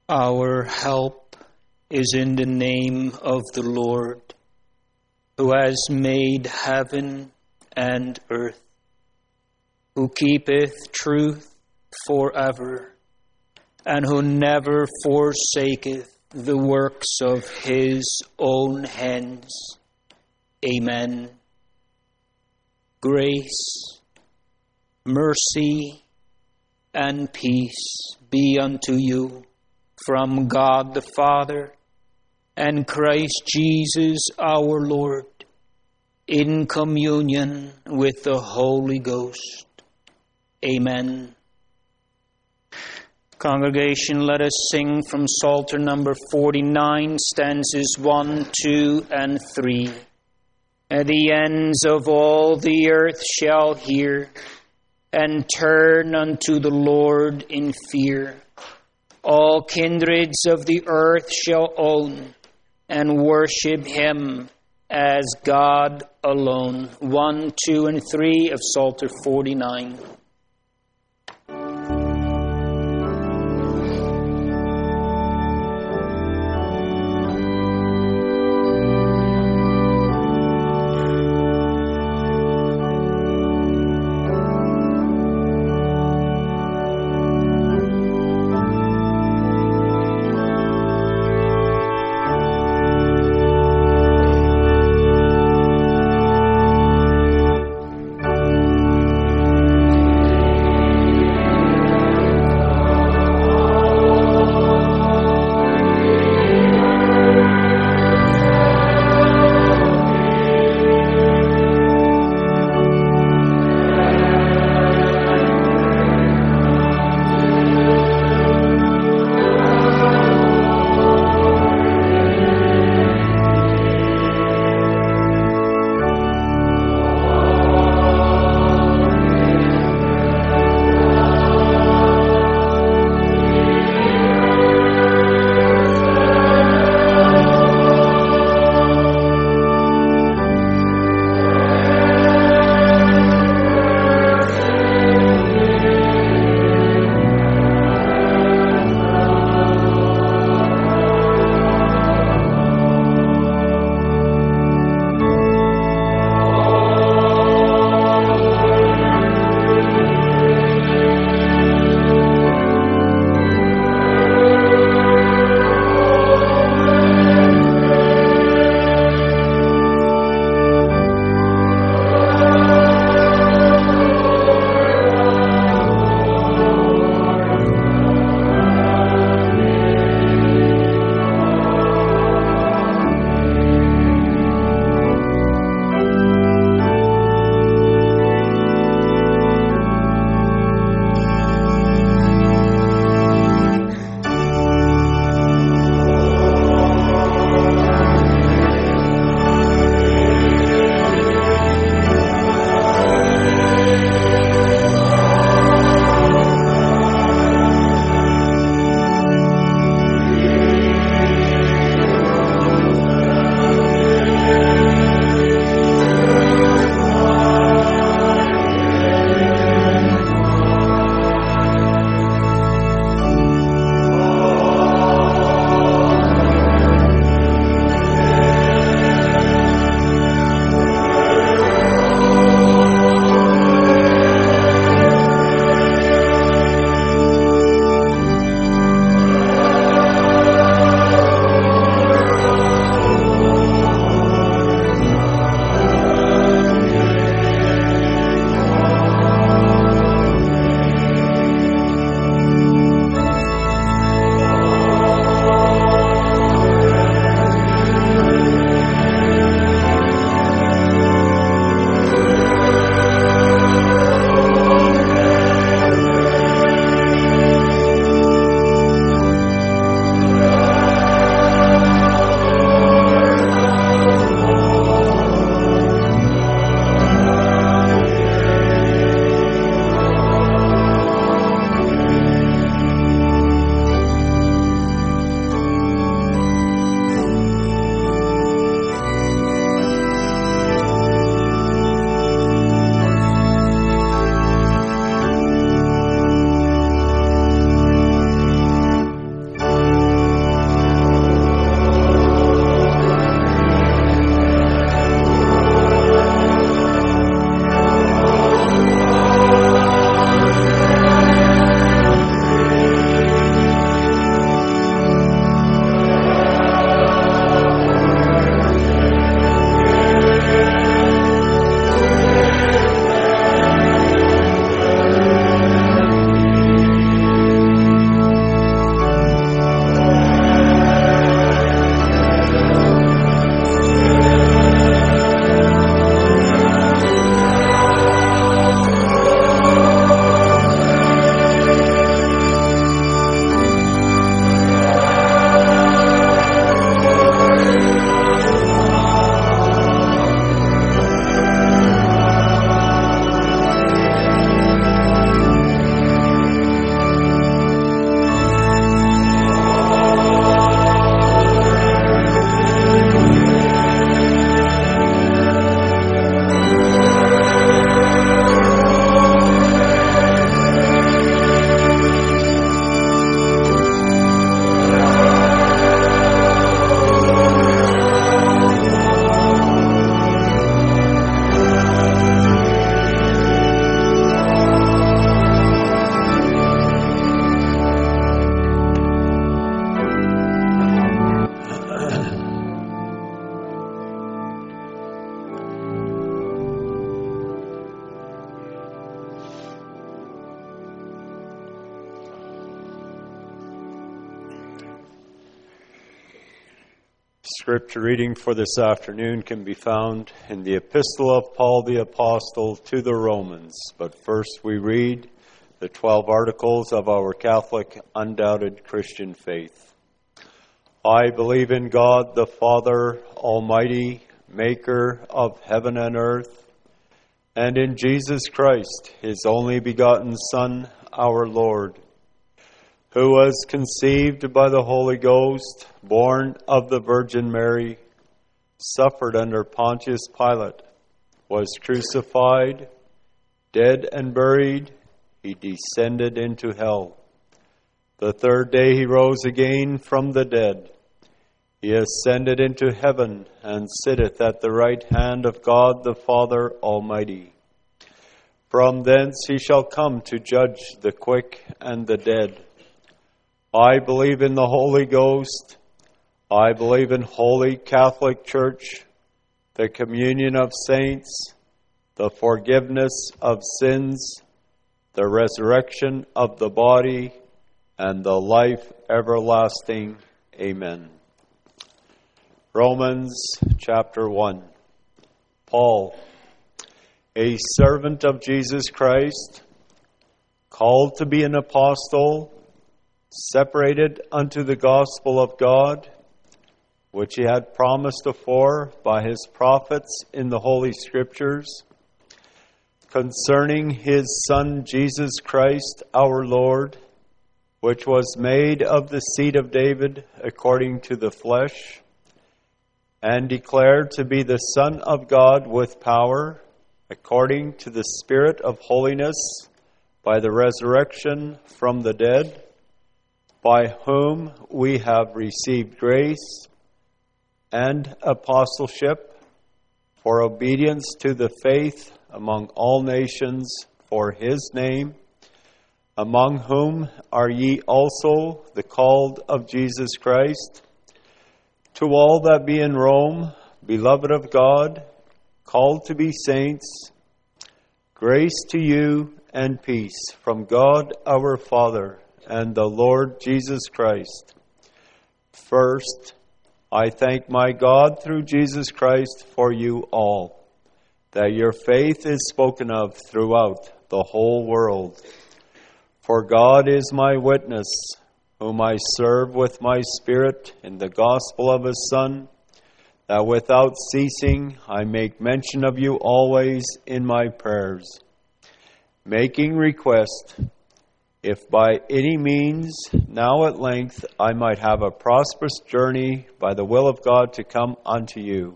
Our help is in the name of the Lord, who has made heaven and earth, who keepeth truth forever, and who never forsaketh the works of his own hands. Amen. Grace, mercy, and peace be unto you from God the Father and Christ Jesus our Lord, in communion with the Holy Ghost. Amen. Congregation, let us sing from Psalter number 49, stanzas 1, 2, and 3. The ends of all the earth shall hear, and turn unto the Lord in fear. All kindreds of the earth shall own, and worship him as God alone. 1, 2, and 3 of Psalter 49. Scripture reading for this afternoon can be found in the Epistle of Paul the Apostle to the Romans. But first we read the 12 articles of our Catholic undoubted Christian faith. I believe in God the Father Almighty, maker of heaven and earth, and in Jesus Christ, his only begotten Son, our Lord, who was conceived by the Holy Ghost, born of the Virgin Mary, suffered under Pontius Pilate, was crucified, dead and buried. He descended into hell. The third day he rose again from the dead. He ascended into heaven and sitteth at the right hand of God the Father Almighty. From thence he shall come to judge the quick and the dead. I believe in the Holy Ghost. I believe in Holy Catholic Church, the communion of saints, the forgiveness of sins, the resurrection of the body, and the life everlasting. Amen. Romans chapter 1. Paul, a servant of Jesus Christ, called to be an apostle, separated unto the gospel of God, which he had promised afore by his prophets in the Holy Scriptures, concerning his Son Jesus Christ our Lord, which was made of the seed of David according to the flesh, and declared to be the Son of God with power, according to the Spirit of holiness, by the resurrection from the dead, by whom we have received grace and apostleship for obedience to the faith among all nations for his name, among whom are ye also the called of Jesus Christ, to all that be in Rome, beloved of God, called to be saints, grace to you and peace from God our Father and the Lord Jesus Christ. First, I thank my God through Jesus Christ for you all, that your faith is spoken of throughout the whole world. For God is my witness, whom I serve with my spirit in the gospel of his Son, that without ceasing I make mention of you always in my prayers, making request, if by any means now at length I might have a prosperous journey by the will of God to come unto you.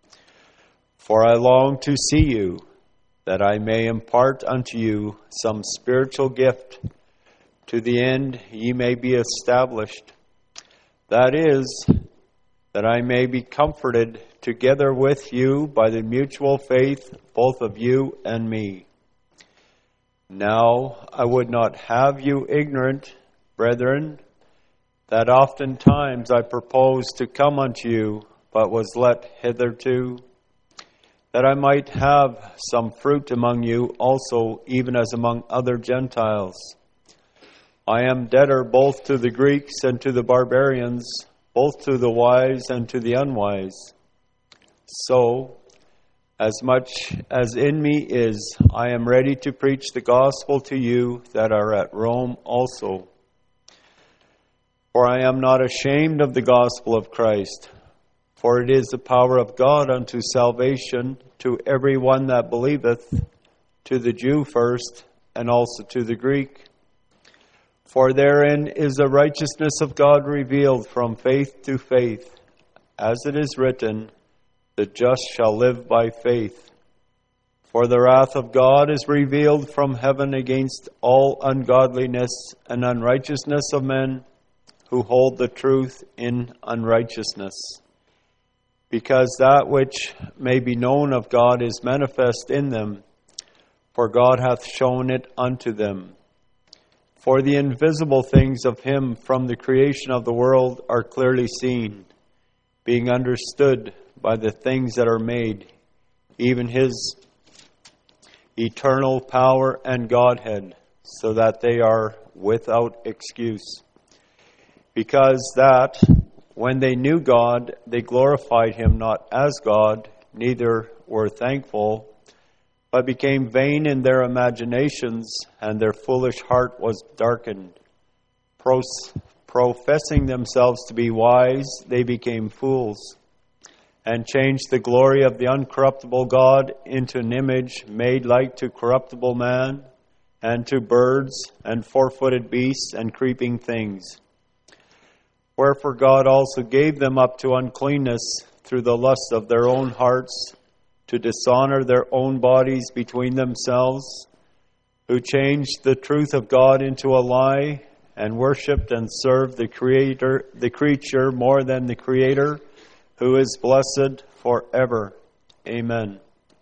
For I long to see you, that I may impart unto you some spiritual gift, to the end ye may be established. That is, that I may be comforted together with you by the mutual faith both of you and me. Now I would not have you ignorant, brethren, that oftentimes I proposed to come unto you, but was let hitherto, that I might have some fruit among you also, even as among other Gentiles. I am debtor both to the Greeks and to the barbarians, both to the wise and to the unwise. So, as much as in me is, I am ready to preach the gospel to you that are at Rome also. For I am not ashamed of the gospel of Christ, for it is the power of God unto salvation to every one that believeth, to the Jew first, and also to the Greek. For therein is the righteousness of God revealed from faith to faith, as it is written, the just shall live by faith. For the wrath of God is revealed from heaven against all ungodliness and unrighteousness of men who hold the truth in unrighteousness. Because that which may be known of God is manifest in them, for God hath shown it unto them. For the invisible things of him from the creation of the world are clearly seen, being understood by the things that are made, even his eternal power and Godhead, so that they are without excuse. Because that when they knew God, they glorified him not as God, neither were thankful, but became vain in their imaginations, and their foolish heart was darkened. Professing themselves to be wise, they became fools, and changed the glory of the uncorruptible God into an image made like to corruptible man, and to birds, and four-footed beasts, and creeping things. Wherefore God also gave them up to uncleanness through the lust of their own hearts, to dishonor their own bodies between themselves, who changed the truth of God into a lie, and worshipped and served the creature more than the Creator, who is blessed forever. Amen.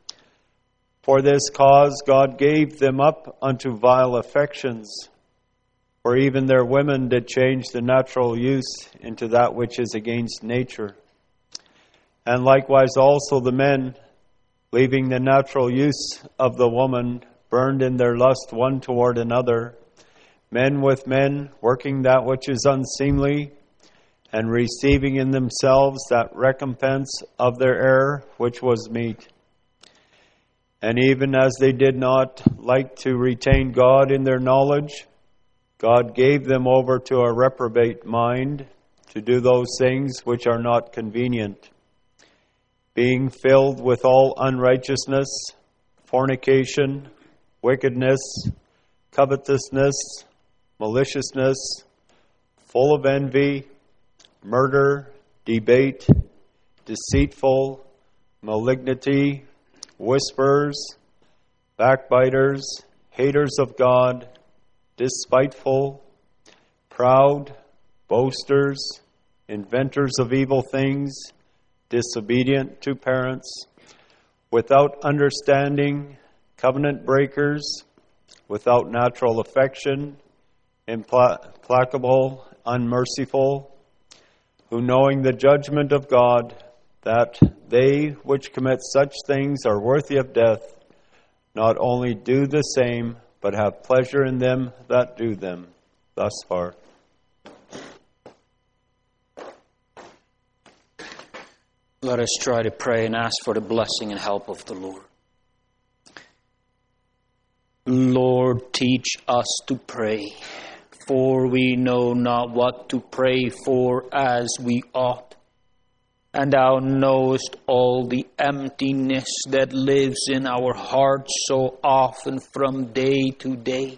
For this cause God gave them up unto vile affections. For even their women did change the natural use into that which is against nature. And likewise also the men, leaving the natural use of the woman, burned in their lust one toward another, men with men, working that which is unseemly, and receiving in themselves that recompense of their error which was meet. And even as they did not like to retain God in their knowledge, God gave them over to a reprobate mind to do those things which are not convenient, being filled with all unrighteousness, fornication, wickedness, covetousness, maliciousness, full of envy, murder, debate, deceitful, malignity, whisperers, backbiters, haters of God, despiteful, proud, boasters, inventors of evil things, disobedient to parents, without understanding, covenant breakers, without natural affection, implacable, unmerciful, who knowing the judgment of God, that they which commit such things are worthy of death, not only do the same, but have pleasure in them that do them. Thus far. Let us try to pray and ask for the blessing and help of the Lord. Lord, teach us to pray, for we know not what to pray for as we ought. And Thou knowest all the emptiness that lives in our hearts so often from day to day.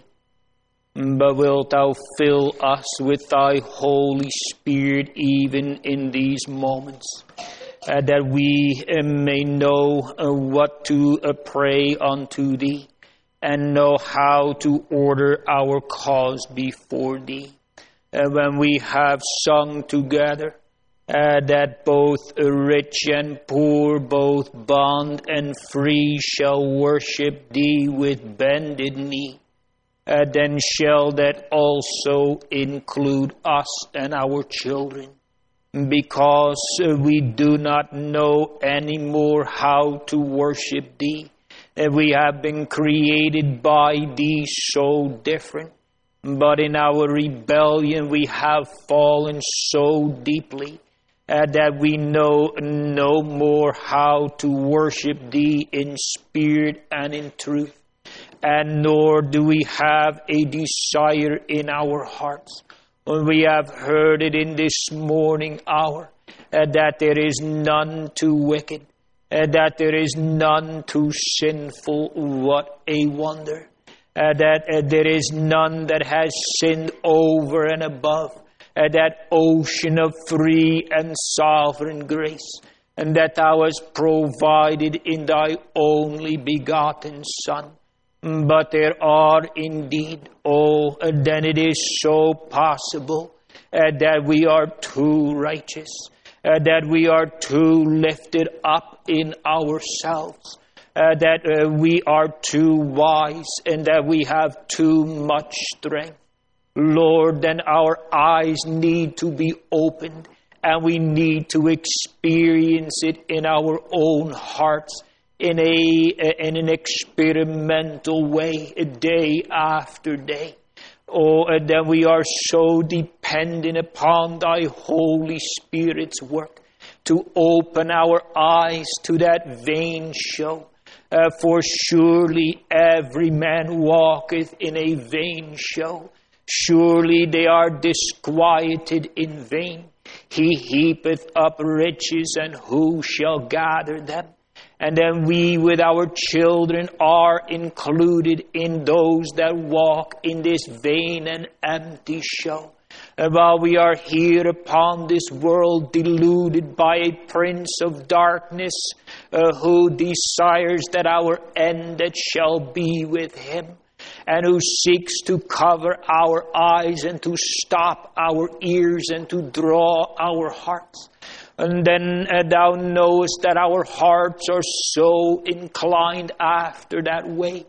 But wilt Thou fill us with Thy Holy Spirit even in these moments, that we may know what to pray unto Thee, and know how to order our cause before Thee. When we have sung together, that both rich and poor, both bond and free, shall worship Thee with bended knee, then shall that also include us and our children, because we do not know anymore how to worship Thee. We have been created by Thee so different, but in our rebellion we have fallen so deeply that we know no more how to worship Thee in spirit and in truth. And nor do we have a desire in our hearts. We have heard it in this morning hour, that there is none too wicked, that there is none too sinful. What a wonder. That there is none that has sinned over and above that ocean of free and sovereign grace, and that Thou hast provided in Thy only begotten Son. But there are indeed, then it is so possible that we are too righteous, that we are too lifted up in ourselves, that we are too wise, and that we have too much strength. Lord, then our eyes need to be opened, and we need to experience it in our own hearts in an experimental way, day after day. that we are so dependent upon Thy Holy Spirit's work to open our eyes to that vain show. For surely every man walketh in a vain show. Surely they are disquieted in vain. He heapeth up riches, and who shall gather them? And then we with our children are included in those that walk in this vain and empty show. And while we are here upon this world, deluded by a prince of darkness, who desires that our end that shall be with him, and who seeks to cover our eyes and to stop our ears and to draw our hearts. And then thou knowest that our hearts are so inclined after that way,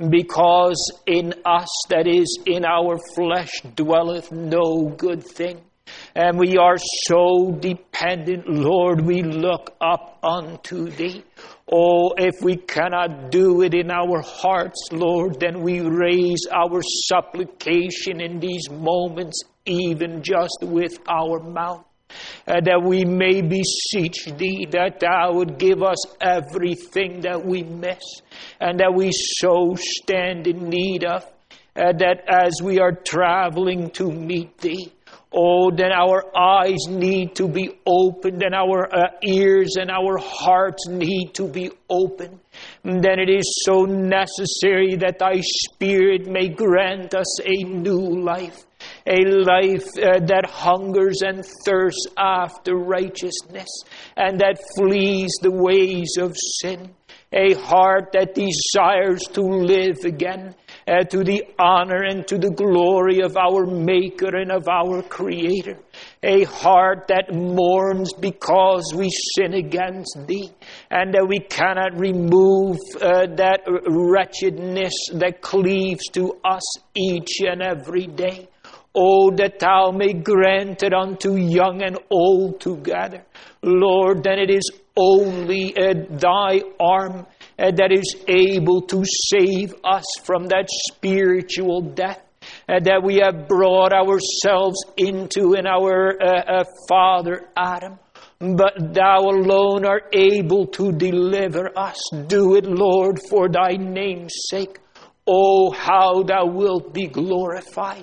because in us, that is, in our flesh, dwelleth no good thing. And we are so dependent, Lord, we look up unto Thee. Oh, if we cannot do it in our hearts, Lord, then we raise our supplication in these moments, even just with our mouth. That we may beseech Thee that Thou would give us everything that we miss and that we so stand in need of, that as we are traveling to meet Thee, oh, then our eyes need to be opened and our ears and our hearts need to be opened. Then it is so necessary that Thy Spirit may grant us a new life. A life that hungers and thirsts after righteousness and that flees the ways of sin. A heart that desires to live again to the honor and to the glory of our Maker and of our Creator. A heart that mourns because we sin against Thee and that we cannot remove that wretchedness that cleaves to us each and every day. Oh, that Thou may grant it unto young and old together. Lord, then it is only Thy arm that is able to save us from that spiritual death that we have brought ourselves into in our father Adam. But Thou alone art able to deliver us. Do it, Lord, for Thy name's sake. Oh, how Thou wilt be glorified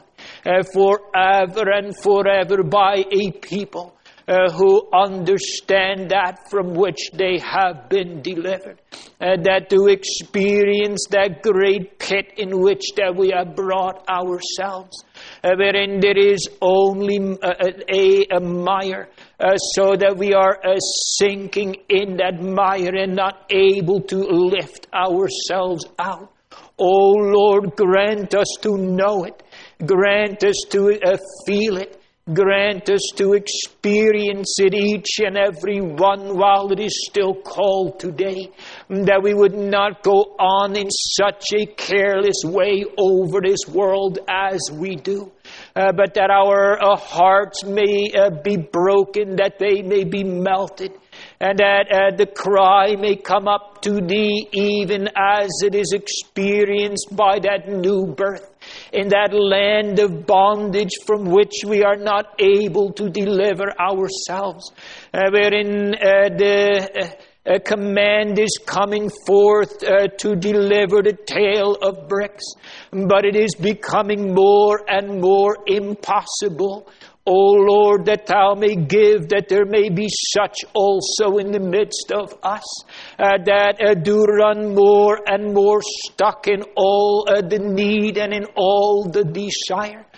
forever and forever by a people who understand that from which they have been delivered. That to experience that great pit in which that we have brought ourselves, wherein there is only a mire, so that we are sinking in that mire and not able to lift ourselves out. Oh Lord, grant us to know it. Grant us to feel it. Grant us to experience it each and every one while it is still called today. That we would not go on in such a careless way over this world as we do. But that our hearts may be broken, that they may be melted. And that the cry may come up to Thee even as it is experienced by that new birth in that land of bondage from which we are not able to deliver ourselves, wherein the command is coming forth to deliver the tale of bricks, but it is becoming more and more impossible. O Lord, that Thou may give, that there may be such also in the midst of us, that do run more and more stuck in all the need and in all the desire,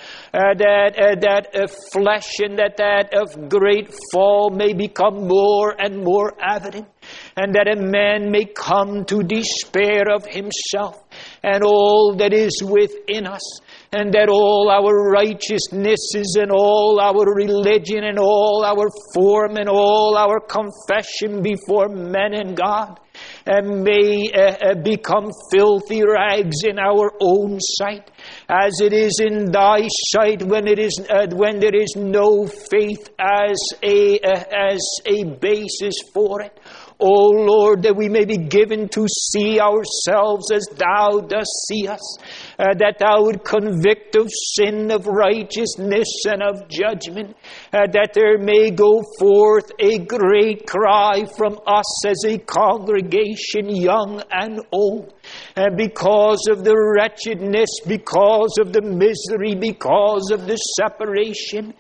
that flesh and that of great fall may become more and more evident, and that a man may come to despair of himself and all that is within us, and that all our righteousnesses and all our religion and all our form and all our confession before men and God may become filthy rags in our own sight, as it is in thy sight when there is no faith as a basis for it. O Lord, that we may be given to see ourselves as thou dost see us, that thou would convict of sin, of righteousness, and of judgment, that there may go forth a great cry from us as a congregation, young and old, because of the wretchedness, because of the misery, because of the separation,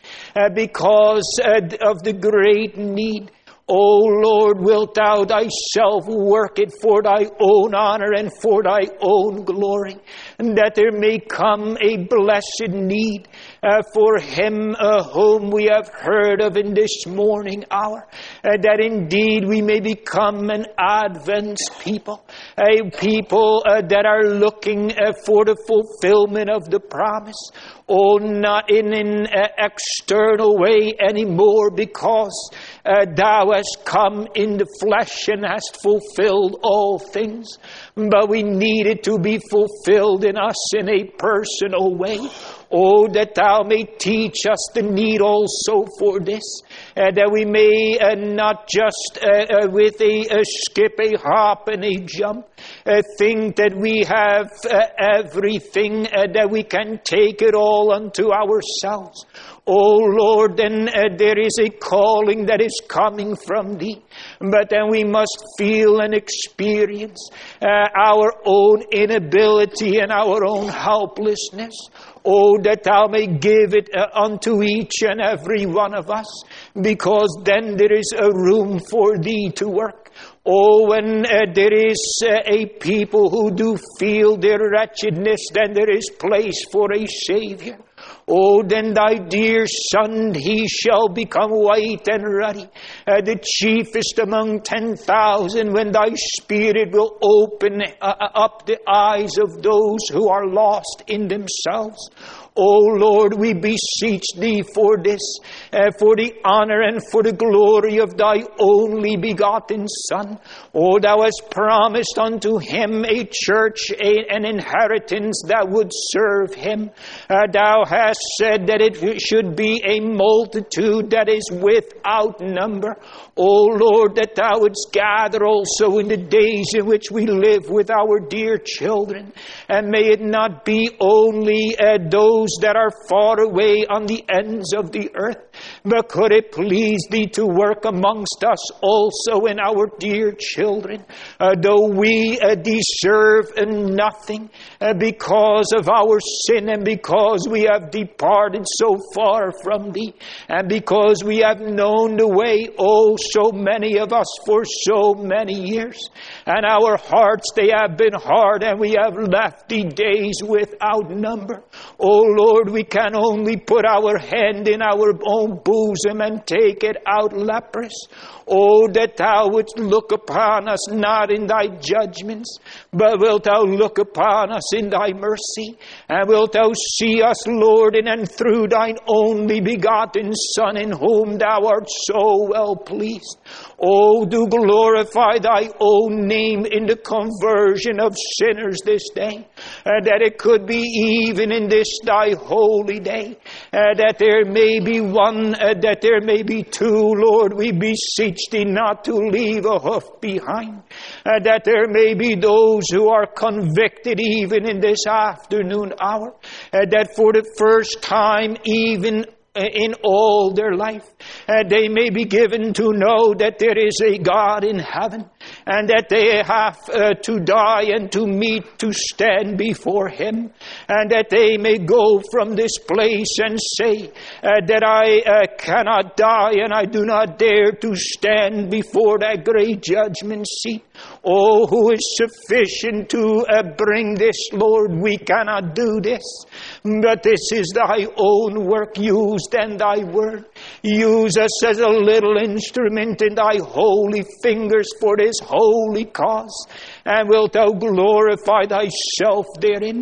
because of the great need. O Lord, wilt thou thyself work it for thy own honor and for thy own glory, and that there may come a blessed need for him whom we have heard of in this morning hour, that indeed we may become an Advent people, a people that are looking for the fulfillment of the promise. Oh, not in an external way anymore, because thou hast come in the flesh and hast fulfilled all things. But we need it to be fulfilled in us in a personal way. Oh, that thou may teach us the need also for this, that we may not just with a skip, a hop, and a jump, think that we have everything, that we can take it all unto ourselves. Oh Lord, then there is a calling that is coming from Thee. But then we must feel and experience our own inability and our own helplessness. Oh, that Thou may give it unto each and every one of us, because then there is a room for Thee to work. Oh, when there is a people who do feel their wretchedness, then there is place for a Savior. Oh, then thy dear Son, he shall become white and ruddy, the chiefest among 10,000, when thy Spirit will open up the eyes of those who are lost in themselves. O Lord, we beseech Thee for this, for the honor and for the glory of Thy only begotten Son. O Thou hast promised unto Him a church, an inheritance that would serve Him. Thou hast said that it should be a multitude that is without number. O Lord, that Thou wouldst gather also in the days in which we live with our dear children. And may it not be only those that are far away on the ends of the earth, but could it please Thee to work amongst us also in our dear children, though we deserve nothing because of our sin, and because we have departed so far from Thee, and because we have known the way, oh, so many of us for so many years, and our hearts, they have been hard, and we have left Thee days without number. Oh Lord, we can only put our hand in our own bosom and take it out leprous. Oh, that Thou wouldst look upon us not in Thy judgments, but wilt Thou look upon us in Thy mercy, and wilt Thou see us, Lord, in and through Thine only begotten Son, in whom Thou art so well pleased. Oh, do glorify Thy own name in the conversion of sinners this day, that it could be even in this Thy holy day, that there may be one, that there may be two, Lord, we beseech Thee not to leave a hoof behind, that there may be those who are convicted even in this afternoon hour, that for the first time even in all their life, they may be given to know that there is a God in heaven, and that they have to die and to meet, to stand before Him, and that they may go from this place and say that I cannot die, and I do not dare to stand before that great judgment seat. Oh, who is sufficient to bring this, Lord? We cannot do this, but this is Thy own work. Use then Thy word. Use us as a little instrument in Thy holy fingers for this holy cause, and wilt Thou glorify Thyself therein.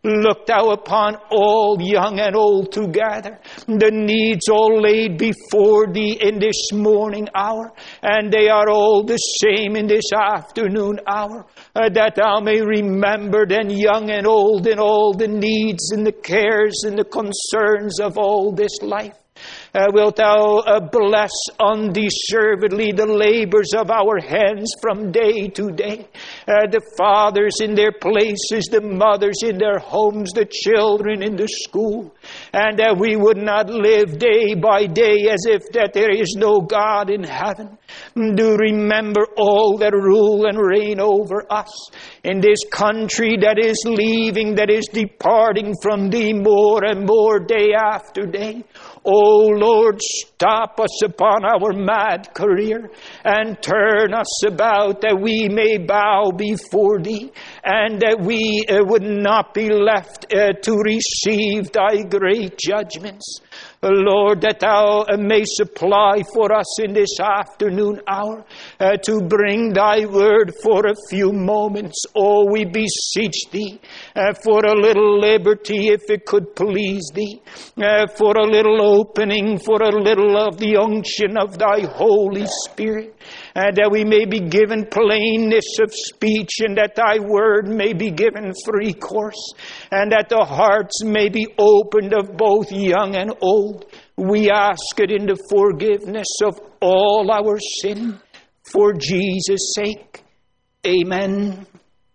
Look thou upon all young and old together, the needs all laid before thee in this morning hour, and they are all the same in this afternoon hour, that thou may remember then young and old in all the needs and the cares and the concerns of all this life. Wilt thou bless undeservedly the labors of our hands from day to day? The fathers in their places, the mothers in their homes, the children in the school. And that we would not live day by day as if that there is no God in heaven. Do remember all that rule and reign over us in this country that is leaving, that is departing from thee more and more day after day. Oh Lord, stop us upon our mad career and turn us about that we may bow before thee and that we would not be left to receive thy great judgments. Lord, that thou may supply for us in this afternoon hour to bring thy word for a few moments. Oh, we beseech thee for a little liberty if it could please thee, for a little opening, for a little of the unction of thy Holy Spirit, that we may be given plainness of speech, and that thy word may be given free course, and that the hearts may be opened of both young and old. We ask it in the forgiveness of all our sin, for Jesus' sake. Amen.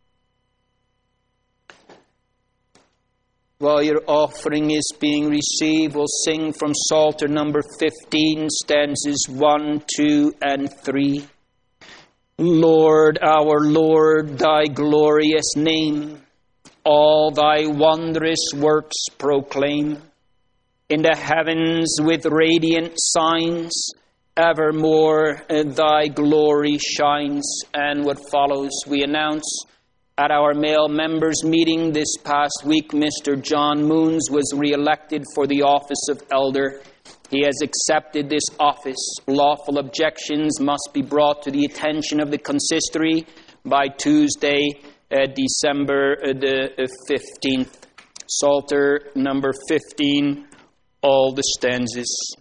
While your offering is being received, we'll sing from Psalter number 15, stanzas 1, 2, and 3. Lord, our Lord, thy glorious name, all thy wondrous works proclaim. In the heavens with radiant signs, evermore thy glory shines. And what follows, we announce at our male members meeting this past week, Mr. John Moons was re-elected for the office of elder. He has accepted this office. Lawful objections must be brought to the attention of the consistory by Tuesday, December the 15th. Psalter number 15, all the stanzas.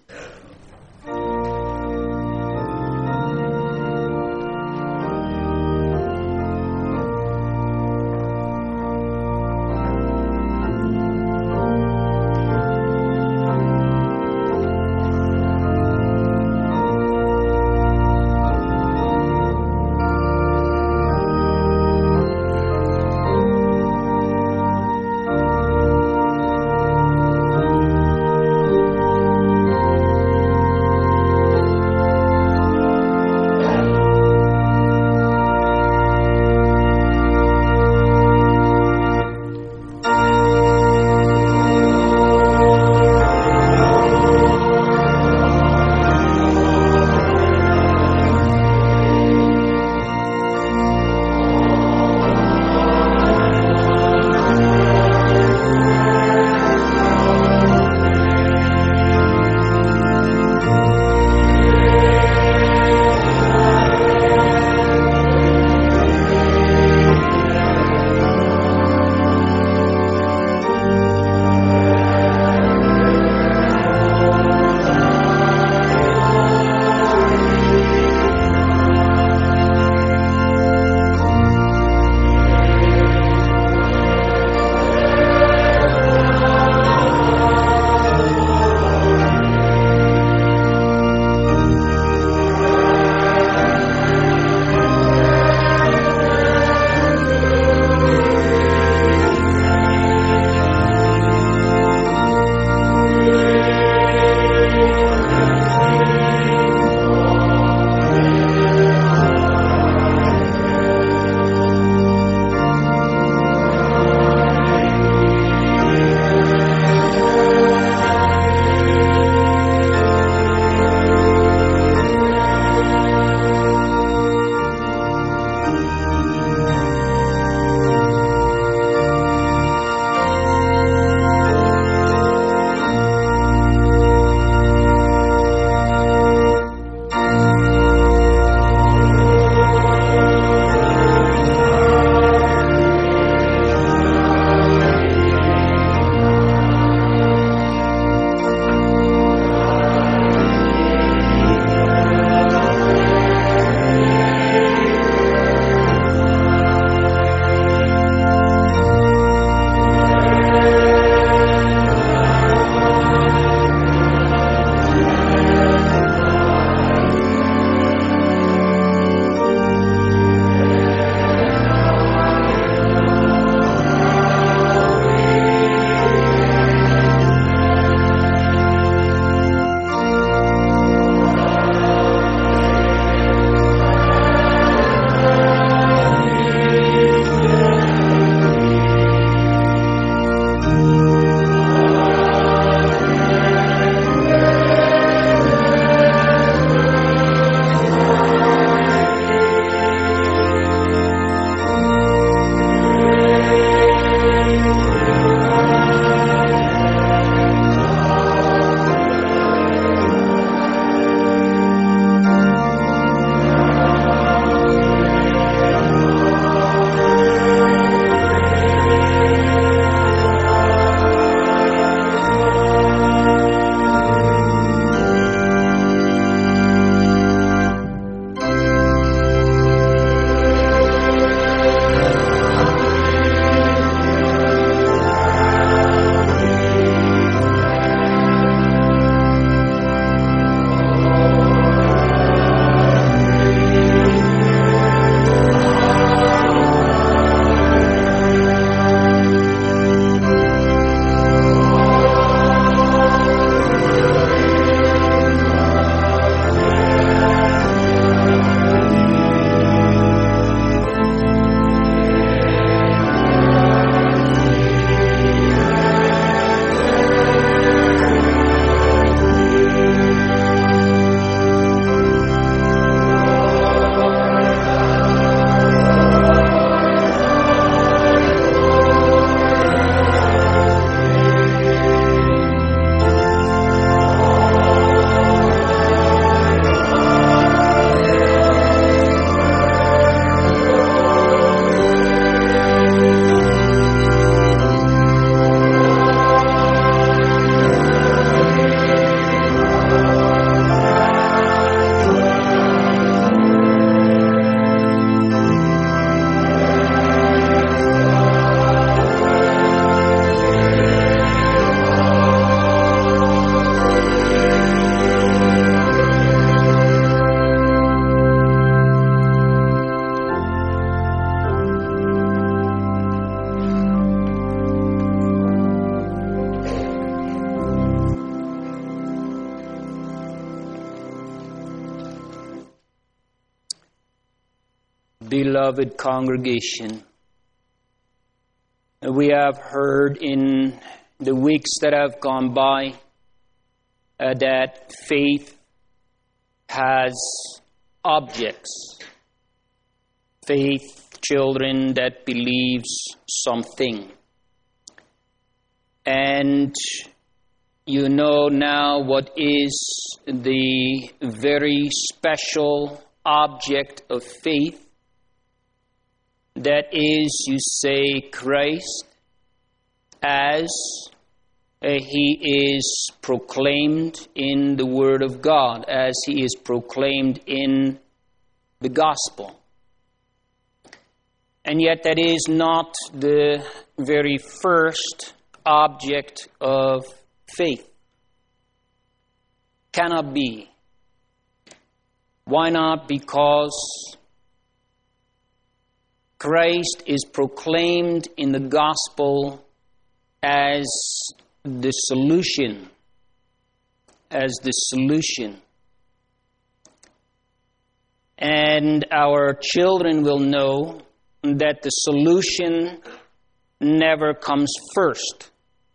Beloved congregation, we have heard in the weeks that have gone by that faith has objects. Faith, children, that believes something. And you know now what is the very special object of faith. That is, you say, Christ, as He is proclaimed in the Word of God, as He is proclaimed in the Gospel. And yet that is not the very first object of faith. Cannot be. Why not? Because Christ is proclaimed in the Gospel as the solution. As the solution. And our children will know that the solution never comes first.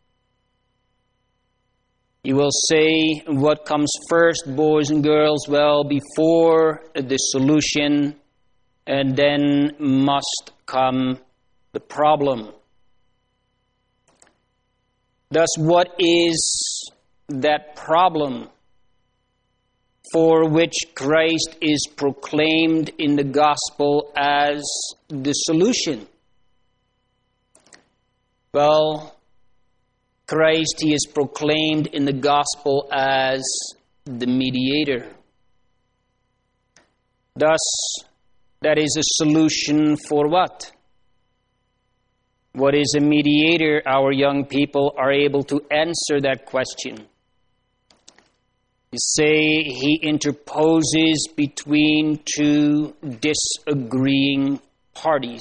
You will say, what comes first, boys and girls? Well, before the solution, and then must come the problem. Thus, what is that problem for which Christ is proclaimed in the Gospel as the solution? Well, Christ, He is proclaimed in the Gospel as the mediator. Thus, that is a solution for what? What is a mediator? Our young people are able to answer that question. You say He interposes between two disagreeing parties.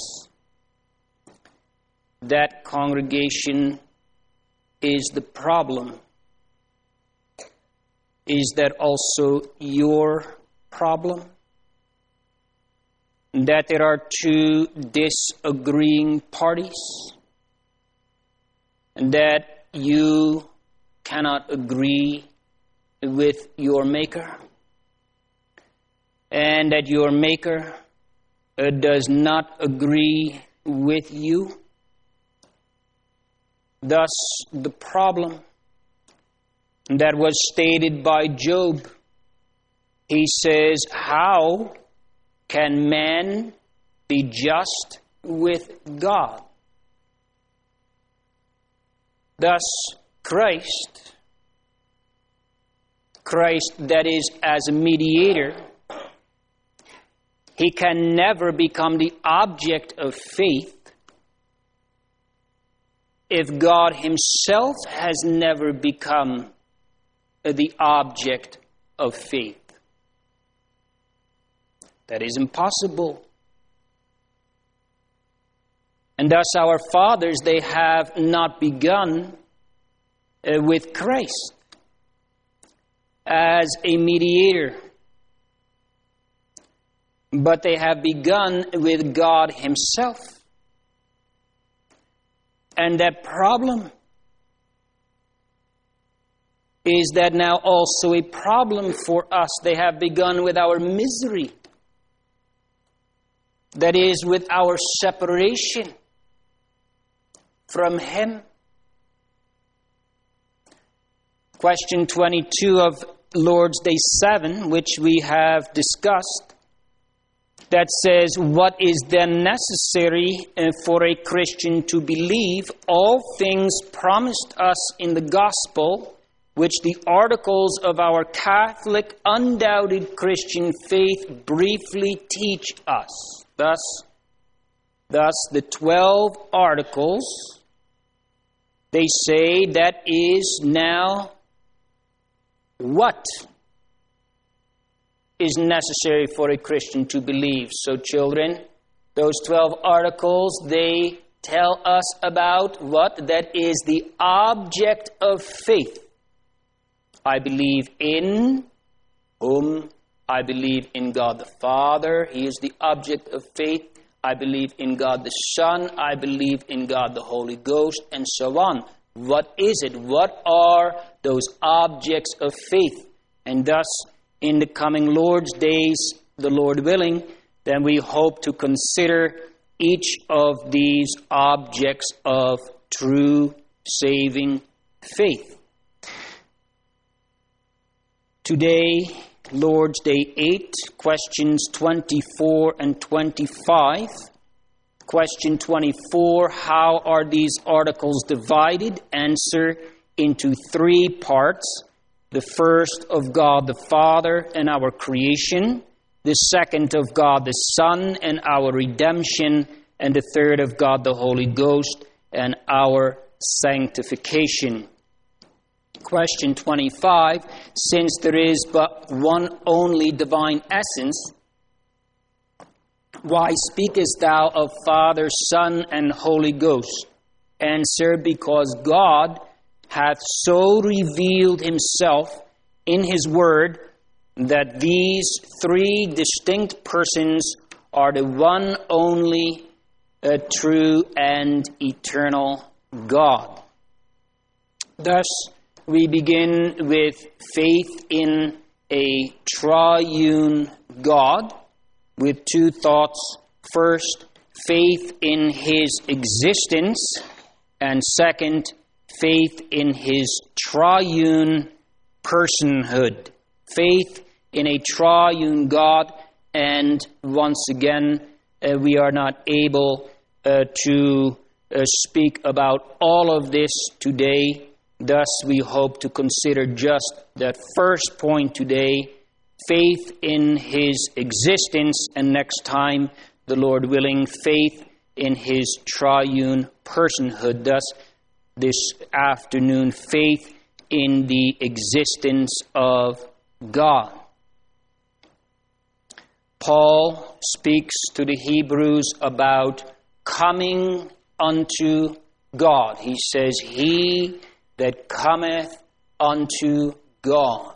That, congregation, is the problem. Is that also your problem? That there are two disagreeing parties? And that you cannot agree with your Maker? And that your Maker does not agree with you? Thus, the problem that was stated by Job. He says, how can man be just with God? Thus, Christ, that is, as a mediator, He can never become the object of faith if God Himself has never become the object of faith. That is impossible. And thus our fathers, they have not begun with Christ as a mediator, but they have begun with God Himself. And that problem is that now also a problem for us. They have begun with our misery. That is, with our separation from Him. Question 22 of Lord's Day 7, which we have discussed, that says, what is then necessary for a Christian to believe? All things promised us in the Gospel, which the articles of our Catholic, undoubted Christian faith briefly teach us. Thus, the 12 articles, they say that is now what is necessary for a Christian to believe. So children, those 12 articles, they tell us about what? That is the object of faith. I believe in whom I believe in God the Father. He is the object of faith. I believe in God the Son. I believe in God the Holy Ghost, and so on. What is it? What are those objects of faith? And thus, in the coming Lord's days, the Lord willing, then we hope to consider each of these objects of true saving faith. Today, Lord's Day 8, questions 24 and 25. Question 24, how are these articles divided? Answer, into three parts. The first of God the Father and our creation. The second of God the Son and our redemption. And the third of God the Holy Ghost and our sanctification. Question 25, since there is but one only divine essence, why speakest thou of Father, Son, and Holy Ghost? Answer, because God hath so revealed himself in his word that these three distinct persons are the one only true and eternal God. Thus, we begin with faith in a triune God with two thoughts. First, faith in his existence, and second, faith in his triune personhood. Faith in a triune God, and once again, we are not able to speak about all of this today. Thus, we hope to consider just that first point today, faith in his existence, and next time, the Lord willing, faith in his triune personhood. Thus, this afternoon, faith in the existence of God. Paul speaks to the Hebrews about coming unto God. He says, he that cometh unto God.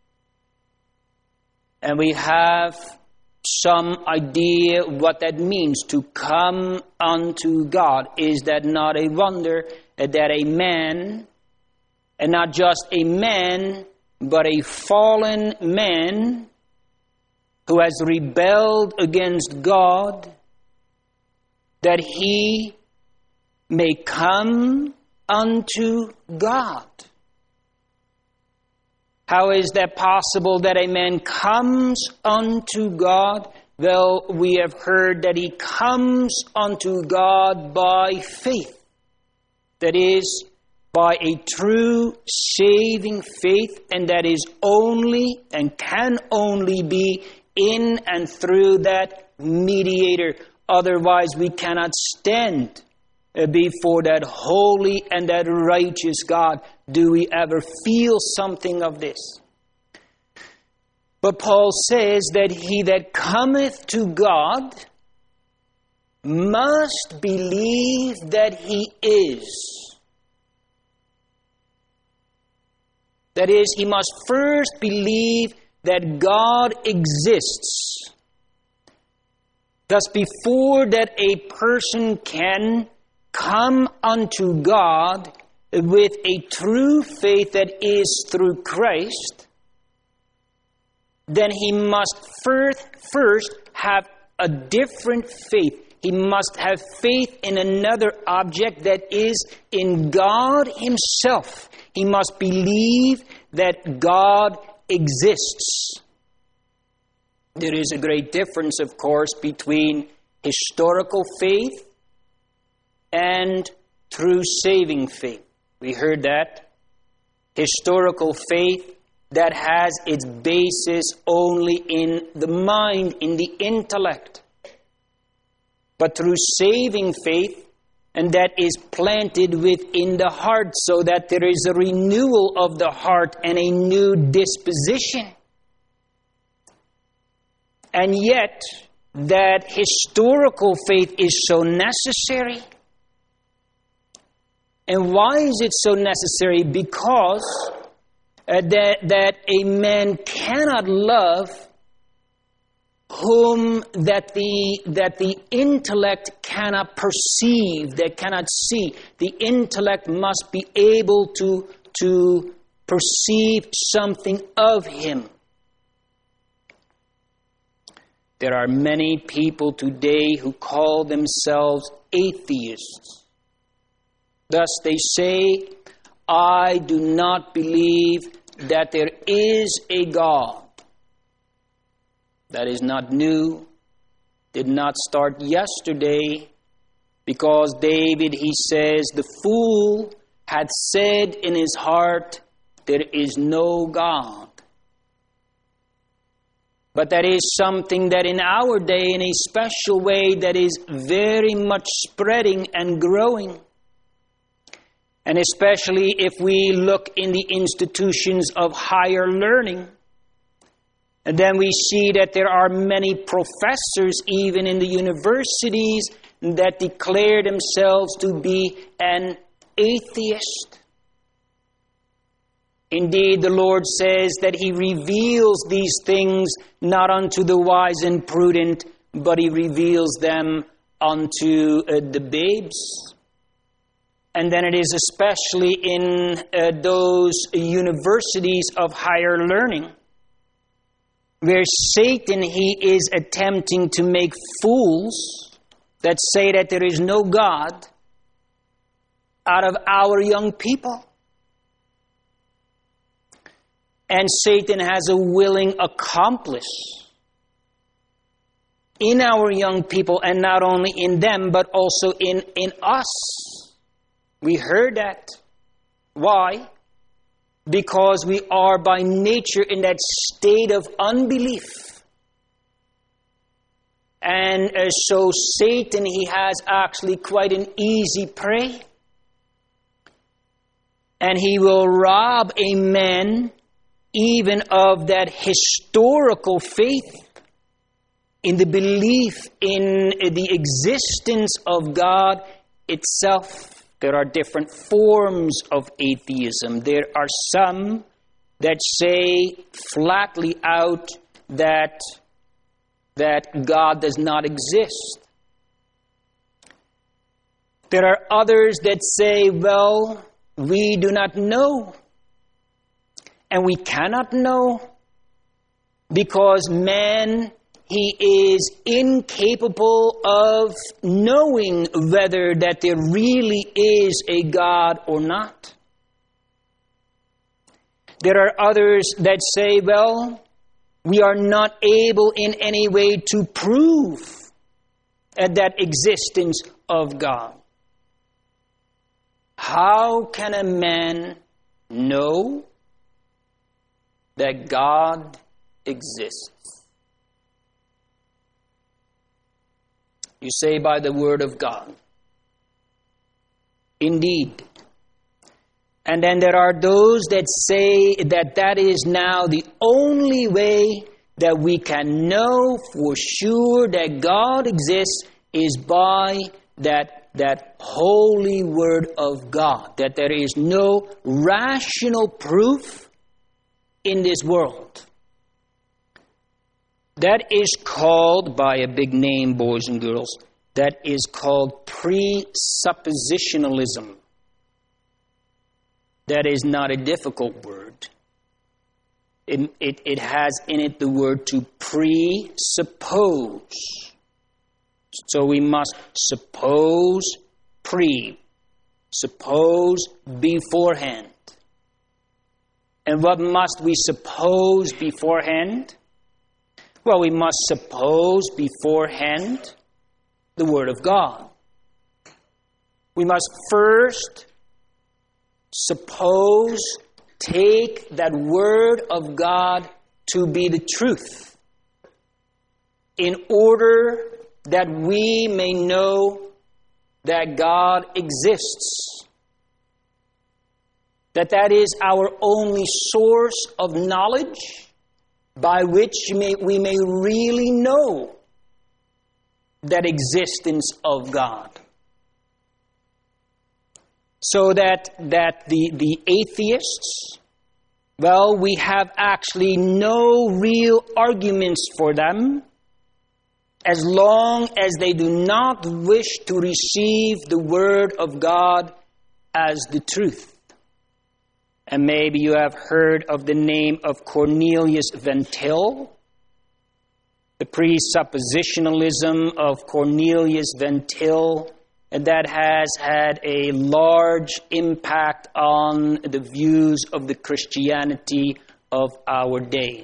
And we have some idea what that means, to come unto God. Is that not a wonder that a man, and not just a man, but a fallen man who has rebelled against God, that he may come unto God? How is that possible that a man comes unto God? Well, we have heard that he comes unto God by faith. That is, by a true saving faith, and that is only and can only be in and through that mediator. Otherwise, we cannot stand before that holy and that righteous God. Do we ever feel something of this? But Paul says that he that cometh to God must believe that he is. That is, he must first believe that God exists. Thus, before that a person can come unto God with a true faith that is through Christ, then he must first have a different faith. He must have faith in another object that is in God himself. He must believe that God exists. There is a great difference, of course, between historical faith and true saving faith. We heard that. Historical faith that has its basis only in the mind, in the intellect. But through saving faith, and that is planted within the heart, so that there is a renewal of the heart and a new disposition. And yet, that historical faith is so necessary. And why is it so necessary? Because that a man cannot love whom that the intellect cannot perceive, that cannot see. The intellect must be able to perceive something of him. There are many people today who call themselves atheists. Thus they say, I do not believe that there is a God. That is not new, did not start yesterday, because David, he says, the fool had said in his heart, there is no God. But that is something that in our day, in a special way, that is very much spreading and growing. And especially if we look in the institutions of higher learning, and then we see that there are many professors, even in the universities, that declare themselves to be an atheist. Indeed, the Lord says that He reveals these things not unto the wise and prudent, but He reveals them unto the babes. And then it is especially in those universities of higher learning, where Satan, he is attempting to make fools that say that there is no God out of our young people. And Satan has a willing accomplice in our young people, and not only in them, but also in us. We heard that. Why? Because we are by nature in that state of unbelief. And so Satan, he has actually quite an easy prey. And he will rob a man even of that historical faith in the belief in the existence of God itself. There are different forms of atheism. There are some that say flatly out that God does not exist. There are others that say, well, we do not know. And we cannot know because man, he is incapable of knowing whether that there really is a God or not. There are others that say, well, we are not able in any way to prove that existence of God. How can a man know that God exists? You say by the word of God. Indeed. And then there are those that say that that is now the only way that we can know for sure that God exists is by that holy word of God. That there is no rational proof in this world. That is called, by a big name, boys and girls, that is called presuppositionalism. That is not a difficult word. It has in it the word to presuppose. So we must suppose suppose beforehand. And what must we suppose beforehand? Well, we must suppose beforehand the Word of God. We must first suppose, take that Word of God to be the truth, in order that we may know that God exists. That is our only source of knowledge, by which we may really know that existence of God. So that the atheists, well, we have actually no real arguments for them as long as they do not wish to receive the Word of God as the truth. And maybe you have heard of the name of Cornelius Van Til. The presuppositionalism of Cornelius Van Til, and that has had a large impact on the views of the Christianity of our day.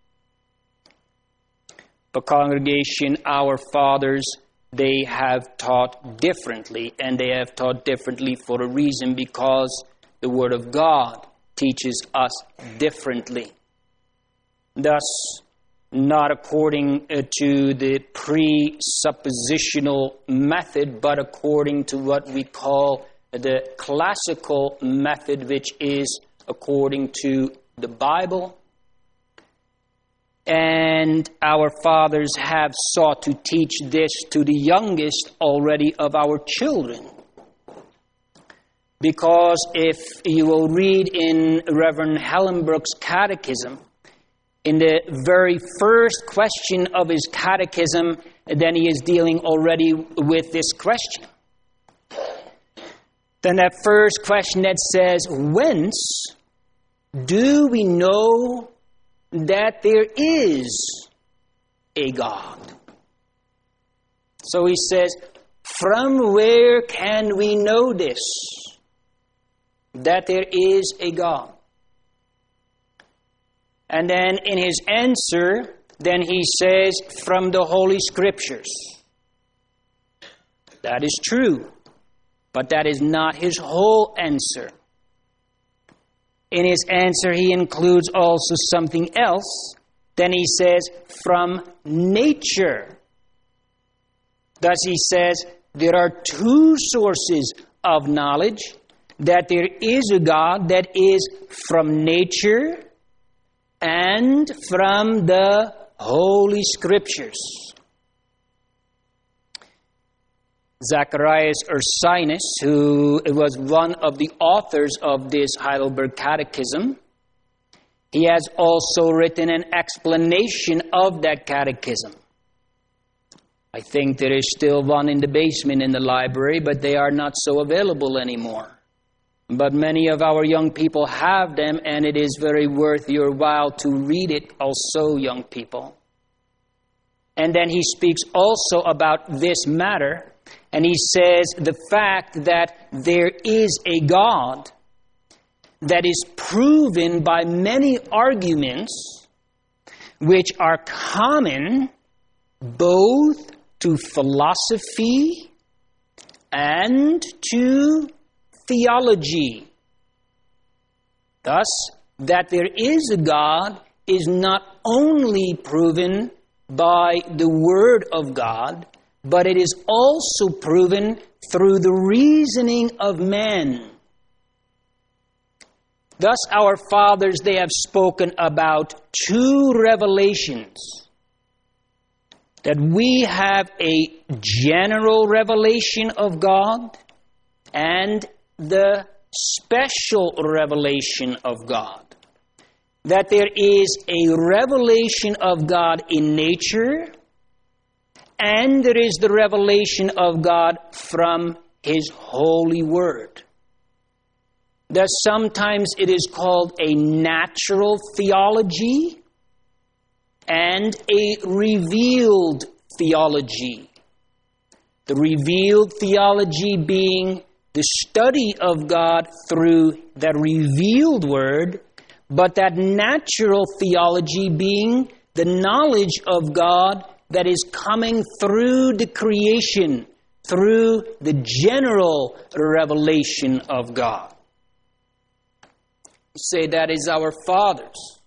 But congregation, our fathers, they have taught differently, and they have taught differently for a reason, because the Word of God teaches us differently. Thus, not according to the presuppositional method, but according to what we call the classical method, which is according to the Bible. And our fathers have sought to teach this to the youngest already of our children. Because if you will read in Reverend Hellenbrook's catechism, in the very first question of his catechism, then he is dealing already with this question. Then that first question that says, whence do we know that there is a God? So he says, from where can we know this, that there is a God? And then in his answer, then he says, from the Holy Scriptures. That is true, but that is not his whole answer. In his answer, he includes also something else. Then he says, from nature. Thus he says, there are two sources of knowledge, that there is a God that is from nature and from the Holy Scriptures. Zacharias Ursinus, who was one of the authors of this Heidelberg Catechism, he has also written an explanation of that catechism. I think there is still one in the basement in the library, but they are not so available anymore. But many of our young people have them, and it is very worth your while to read it also, young people. And then he speaks also about this matter, and he says the fact that there is a God that is proven by many arguments which are common both to philosophy and to theology. Thus, that there is a God is not only proven by the Word of God, but it is also proven through the reasoning of man. Thus, our fathers, they have spoken about two revelations. That we have a general revelation of God and the special revelation of God. That there is a revelation of God in nature, and there is the revelation of God from His holy word. That sometimes it is called a natural theology and a revealed theology. The revealed theology being the study of God through that revealed word, but that natural theology being the knowledge of God that is coming through the creation, through the general revelation of God. You say that is our fathers.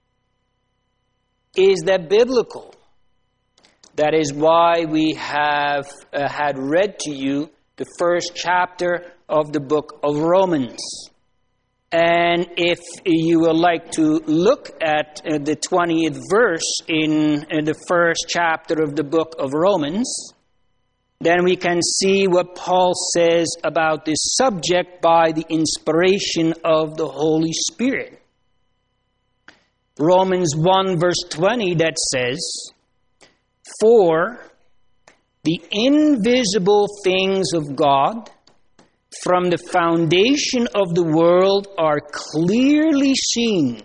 Is that biblical? That is why we have had read to you the first chapter of the book of Romans. And if you would like to look at the 20th verse in the first chapter of the book of Romans, then we can see what Paul says about this subject by the inspiration of the Holy Spirit. Romans 1 verse 20 that says, "For the invisible things of God from the foundation of the world are clearly seen,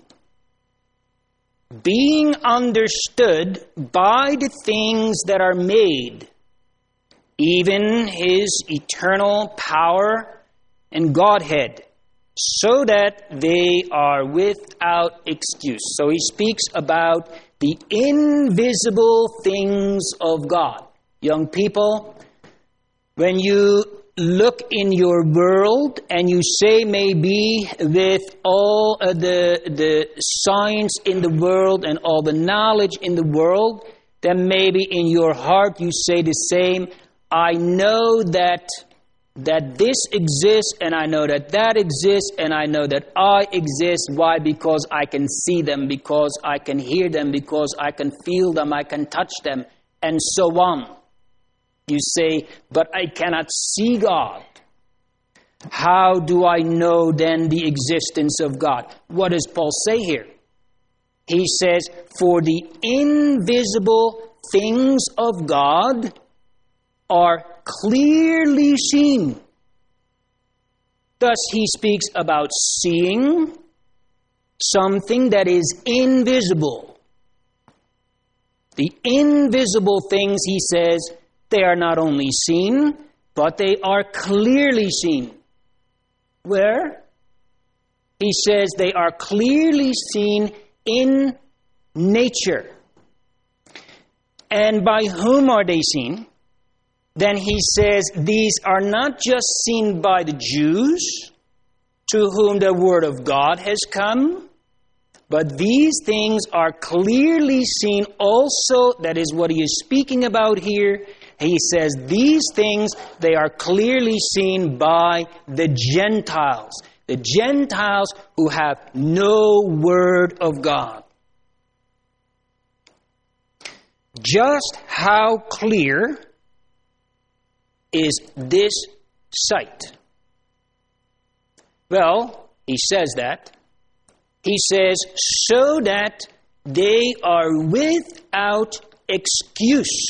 being understood by the things that are made, even his eternal power and Godhead, so that they are without excuse. So he speaks about the invisible things of God. Young people, when you look in your world and you say maybe with all the science in the world and all the knowledge in the world, then maybe in your heart you say the same, I know that this exists, and I know that exists, and I know that I exist. Why? Because I can see them, because I can hear them, because I can feel them, I can touch them, and so on. You say, but I cannot see God. How do I know then the existence of God? What does Paul say here? He says, for the invisible things of God are clearly seen. Thus he speaks about seeing something that is invisible. The invisible things, he says, they are not only seen, but they are clearly seen. Where? He says they are clearly seen in nature. And by whom are they seen? Then he says these are not just seen by the Jews, to whom the word of God has come, but these things are clearly seen also. That is what he is speaking about here. He says these things, they are clearly seen by the Gentiles. The Gentiles who have no word of God. Just how clear is this sight? Well, he says that. He says, so that they are without excuse.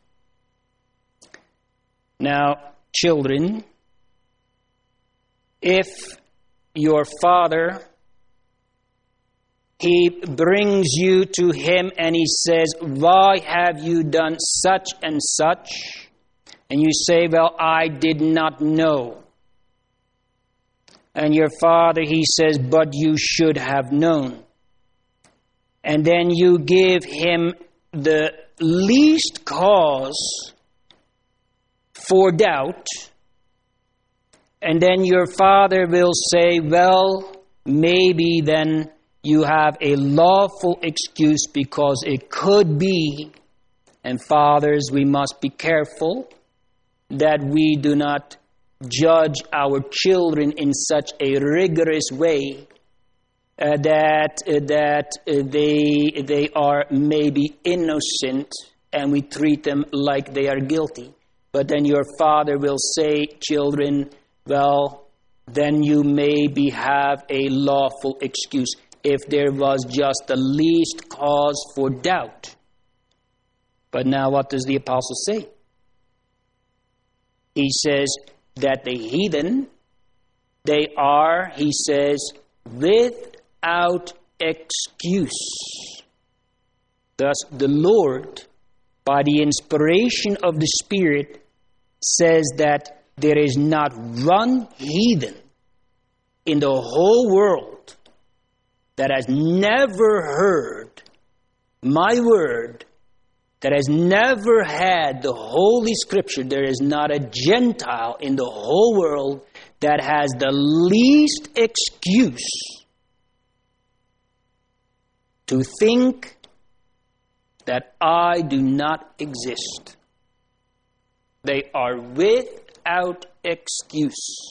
Now, children, if your father, he brings you to him and he says, why have you done such and such? And you say, well, I did not know. And your father, he says, but you should have known. And then you give him the least cause for doubt. And then your father will say, well, maybe then you have a lawful excuse because it could be. And fathers, we must be careful that we do not judge our children in such a rigorous way that they are maybe innocent and we treat them like they are guilty. But then your father will say, children, well, then you maybe have a lawful excuse if there was just the least cause for doubt. But now what does the apostle say? He says that the heathen, they are, he says, without excuse. Thus the Lord, by the inspiration of the Spirit, says that there is not one heathen in the whole world that has never heard my word, that has never had the Holy Scripture. There is not a Gentile in the whole world that has the least excuse to think that I do not exist. They are without excuse.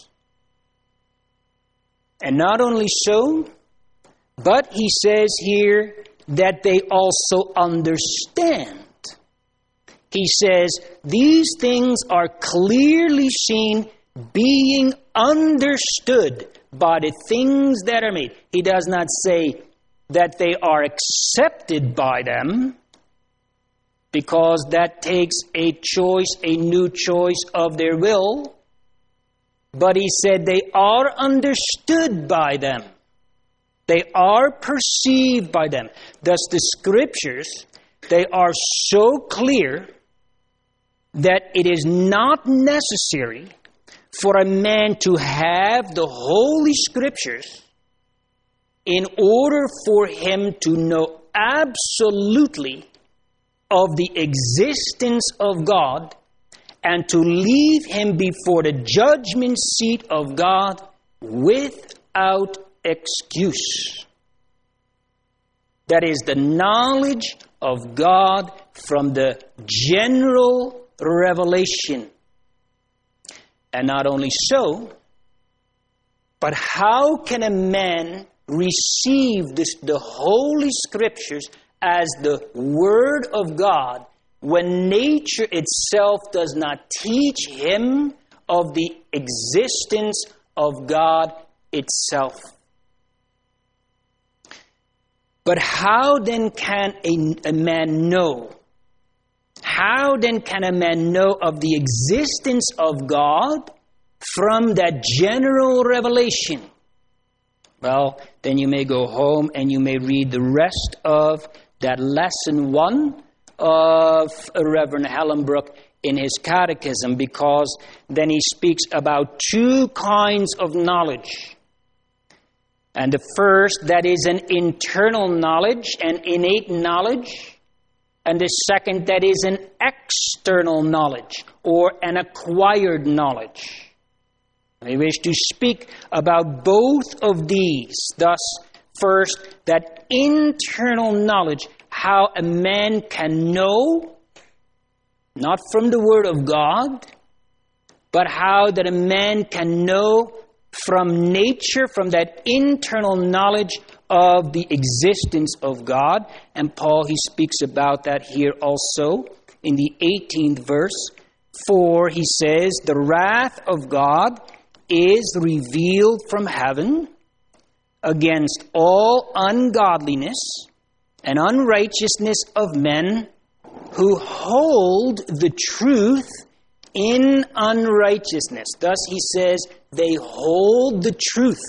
And not only so, but he says here that they also understand. He says, these things are clearly seen, being understood by the things that are made. He does not say that they are accepted by them, because that takes a choice, a new choice of their will. But he said they are understood by them. They are perceived by them. Thus the Scriptures, they are so clear that it is not necessary for a man to have the Holy Scriptures in order for him to know absolutely of the existence of God and to leave him before the judgment seat of God without excuse. That is the knowledge of God from the general revelation. And not only so, but how can a man receive the Holy Scriptures as the Word of God when nature itself does not teach him of the existence of God itself? But how then can a man know? How then can a man know of the existence of God from that general revelation? Well, then you may go home and you may read the rest of that lesson 1 of Reverend Hellenbrook in his catechism, because then he speaks about 2 kinds of knowledge. And the first, that is an internal knowledge, an innate knowledge. And the second, that is an external knowledge or an acquired knowledge. I wish to speak about both of these. Thus, first, that internal knowledge, how a man can know, not from the Word of God, but how that a man can know from nature, from that internal knowledge of the existence of God. And Paul, he speaks about that here also in the 18th verse. For he says, the wrath of God is revealed from heaven against all ungodliness and unrighteousness of men who hold the truth in unrighteousness. Thus he says, they hold the truth.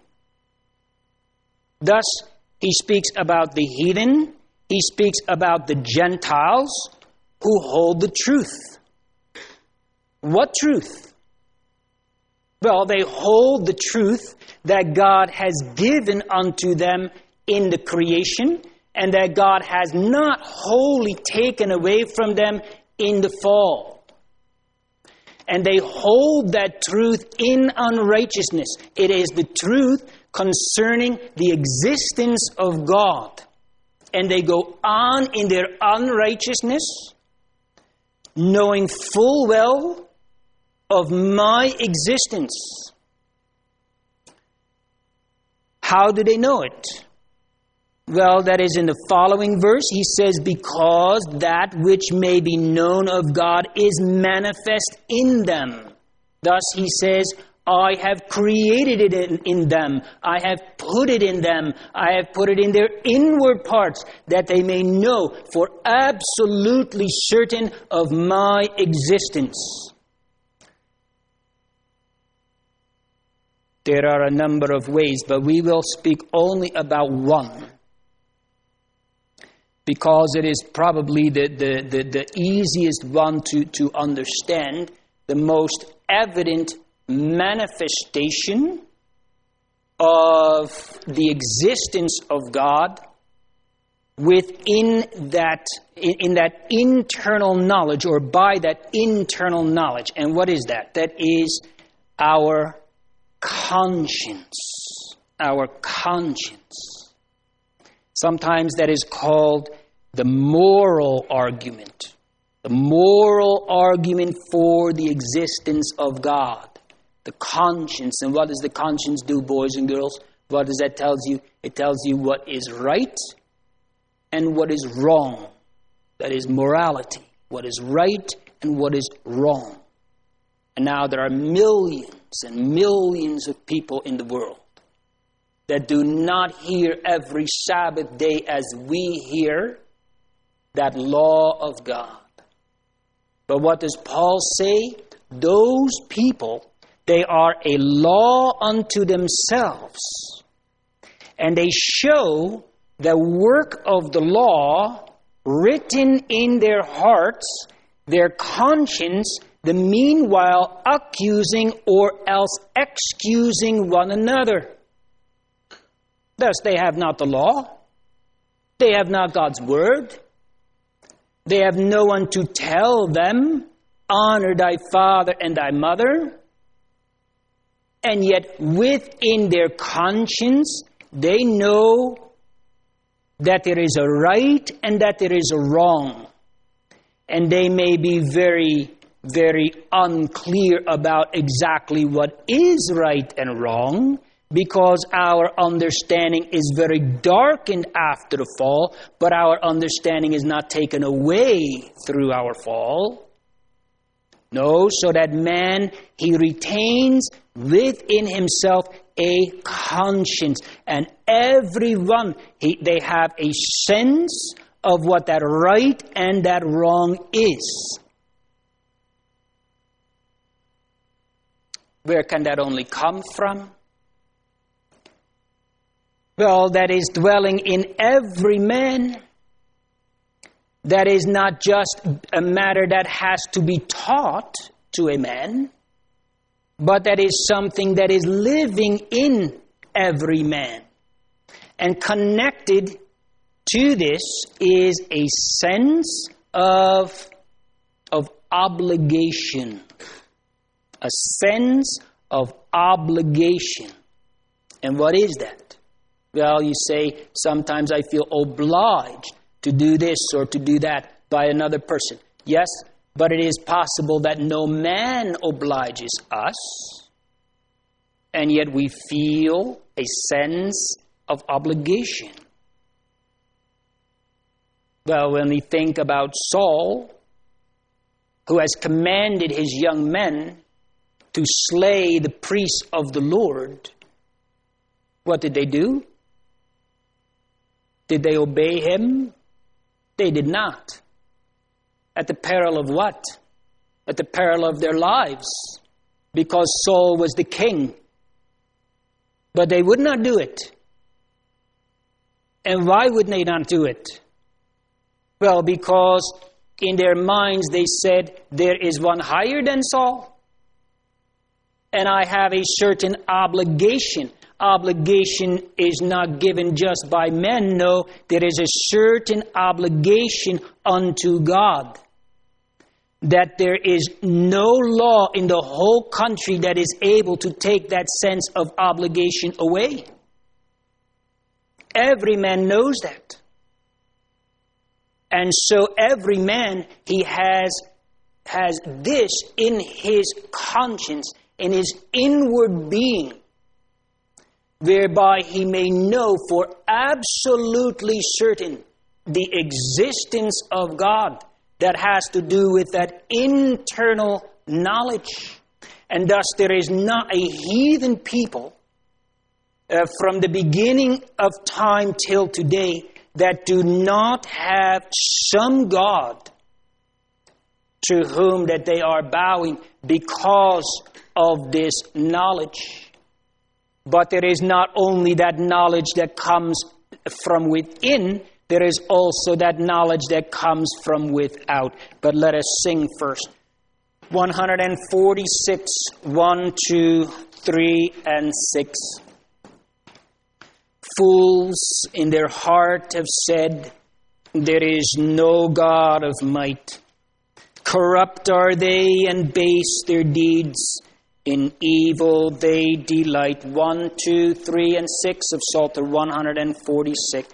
Thus, he speaks about the heathen. He speaks about the Gentiles who hold the truth. What truth? Well, they hold the truth that God has given unto them in the creation and that God has not wholly taken away from them in the fall. And they hold that truth in unrighteousness. It is the truth concerning the existence of God. And they go on in their unrighteousness, knowing full well of my existence. How do they know it? Well, that is in the following verse. He says, because that which may be known of God is manifest in them. Thus he says, I have created it in them. I have put it in them. I have put it in their inward parts, that they may know for absolutely certain of my existence. There are a number of ways, but we will speak only about one, because it is probably the easiest one to understand, the most evident manifestation of the existence of God within that, in that internal knowledge, or by that internal knowledge. And what is that? That is our conscience. Our conscience. Sometimes that is called the moral argument. The moral argument for the existence of God. The conscience. And what does the conscience do, boys and girls? What does that tell you? It tells you what is right and what is wrong. That is morality. What is right and what is wrong. And now there are millions and millions of people in the world that do not hear every Sabbath day as we hear that law of God. But what does Paul say? Those people, they are a law unto themselves. And they show the work of the law written in their hearts, their conscience, the meanwhile accusing or else excusing one another. Thus they have not the law. They have not God's word. They have no one to tell them, honor thy father and thy mother. And yet within their conscience, they know that there is a right and that there is a wrong. And they may be very, very unclear about exactly what is right and wrong, because our understanding is very darkened after the fall, but our understanding is not taken away through our fall. No, so that man, he retains within himself a conscience. And everyone, they have a sense of what that right and that wrong is. Where can that only come from? Well, that is dwelling in every man. That is not just a matter that has to be taught to a man, but that is something that is living in every man. And connected to this is a sense of obligation. A sense of obligation. And what is that? Well, you say, sometimes I feel obliged to do this or to do that by another person. Yes, but it is possible that no man obliges us, and yet we feel a sense of obligation. Well, when we think about Saul, who has commanded his young men to slay the priests of the Lord, what did they do? Did they obey him? They did not. At the peril of what? At the peril of their lives. Because Saul was the king. But they would not do it. And why would they not do it? Well, because in their minds they said, there is one higher than Saul. And I have a certain obligation. Obligation is not given just by men. No, there is a certain obligation unto God. That there is no law in the whole country that is able to take that sense of obligation away. Every man knows that. And so every man, he has this in his conscience, in his inward being, whereby he may know for absolutely certain the existence of God. That has to do with that internal knowledge. And thus there is not a heathen people from the beginning of time till today that do not have some God to whom that they are bowing because of this knowledge. But there is not only that knowledge that comes from within, there is also that knowledge that comes from without. But let us sing first. 146, 1, 2, 3, and 6. Fools in their heart have said, there is no God of might. Corrupt are they and base their deeds. In evil they delight. 1, 2, 3, and 6 of Psalter 146.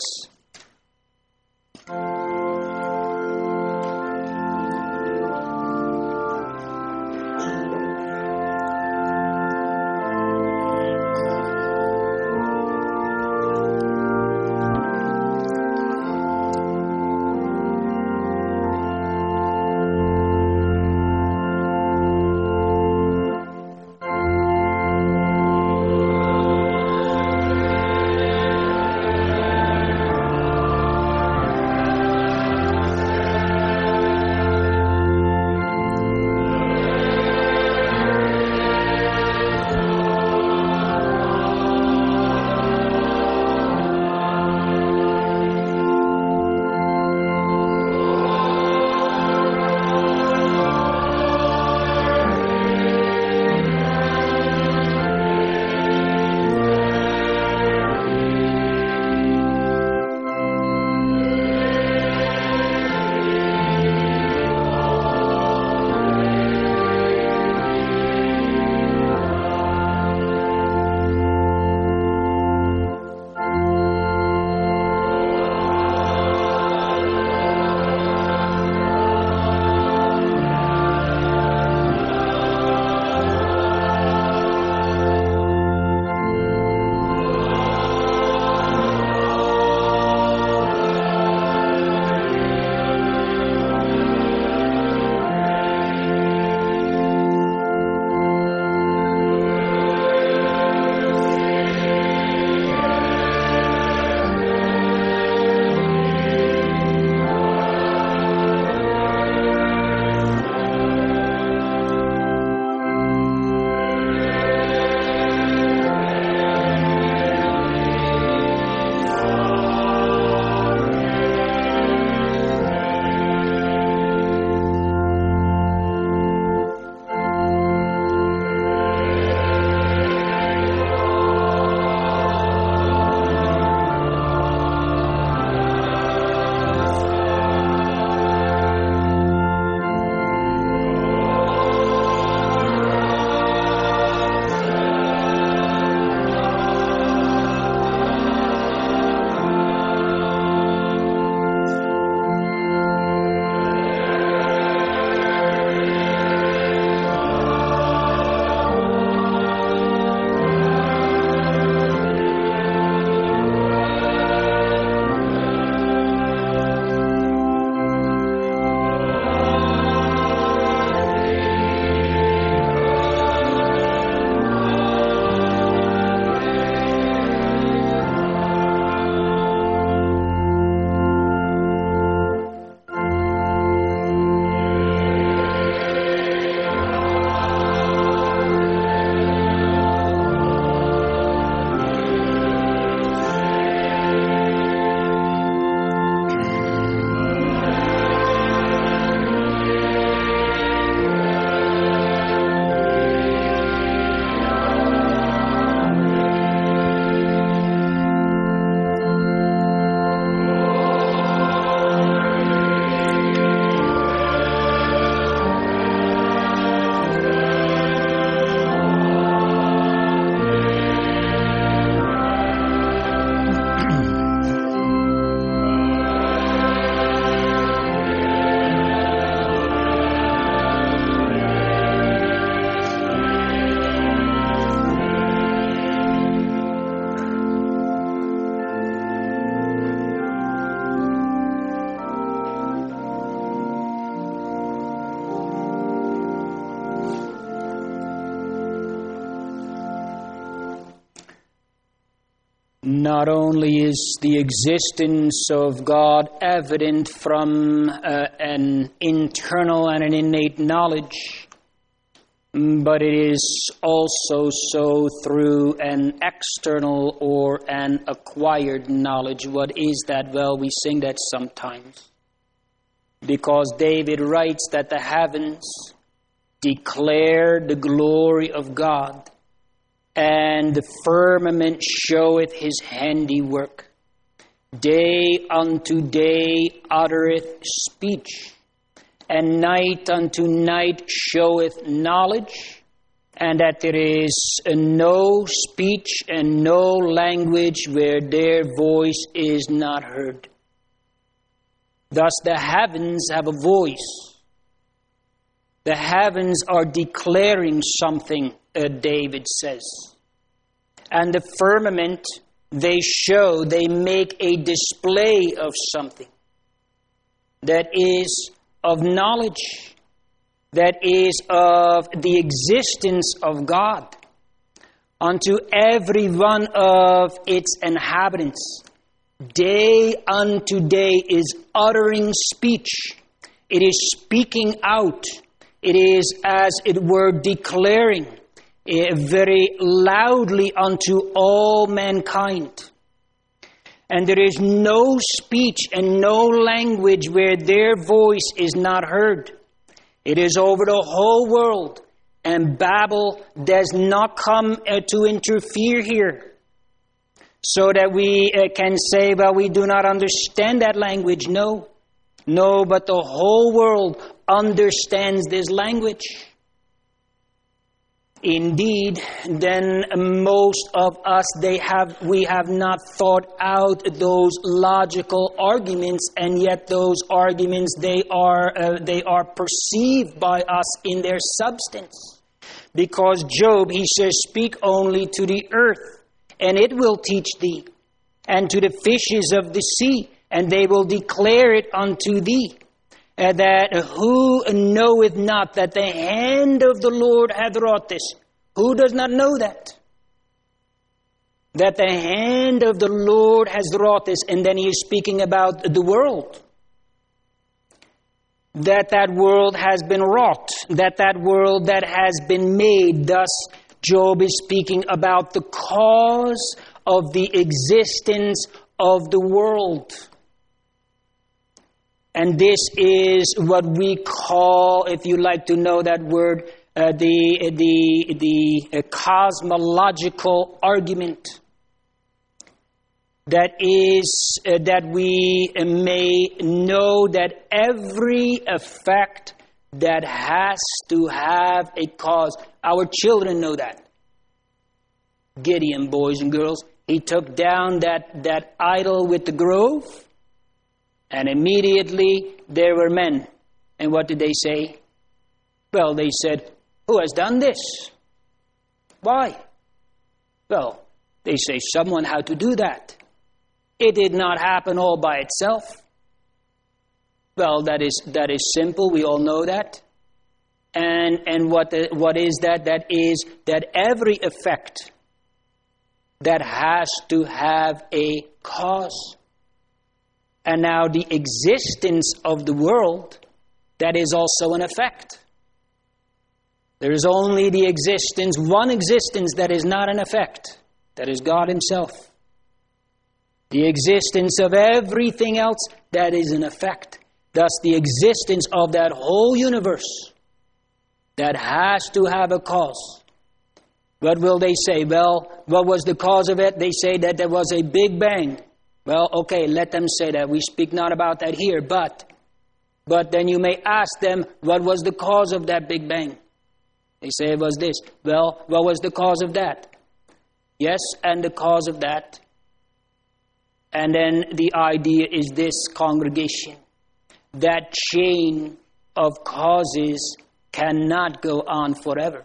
Not only is the existence of God evident from an internal and an innate knowledge, but it is also so through an external or an acquired knowledge. What is that? Well, we sing that sometimes. Because David writes that the heavens declare the glory of God, and the firmament showeth his handiwork. Day unto day uttereth speech, and night unto night showeth knowledge, and that there is no speech and no language where their voice is not heard. Thus the heavens have a voice. The heavens are declaring something, David says. And the firmament, they make a display of something that is of knowledge, that is of the existence of God unto every one of its inhabitants. Day unto day is uttering speech. It is speaking out. It is, as it were, declaring very loudly unto all mankind. And there is no speech and no language where their voice is not heard. It is over the whole world, and Babel does not come to interfere here, so that we can say, well, we do not understand that language. No, but the whole world understands this language. Indeed, then most of us, we have not thought out those logical arguments, and yet those arguments, they are perceived by us in their substance. Because Job, he says, speak only to the earth, and it will teach thee, and to the fishes of the sea, and they will declare it unto thee. That who knoweth not that the hand of the Lord hath wrought this? Who does not know that? That the hand of the Lord has wrought this. And then he is speaking about the world. That world has been wrought. That world that has been made. Thus, Job is speaking about the cause of the existence of the world. And this is what we call, if you like to know that word, the cosmological argument. That is, that we may know that every effect that has to have a cause. Our children know that. Gideon, boys and girls, he took down that idol with the grove. And immediately there were men. And what did they say? Well, they said, who has done this? Why? Well, they say someone had to do that. It did not happen all by itself. Well, that is simple. We all know that. And what is that? That is that every effect that has to have a cause. And now the existence of the world, that is also an effect. There is only one existence that is not an effect. That is God himself. The existence of everything else, that is an effect. Thus the existence of that whole universe, that has to have a cause. What will they say? Well, what was the cause of it? They say that there was a Big Bang. Well, okay, let them say that. We speak not about that here, but then you may ask them, what was the cause of that Big Bang? They say it was this. Well, what was the cause of that? Yes, and the cause of that. And then the idea is this, congregation. That chain of causes cannot go on forever.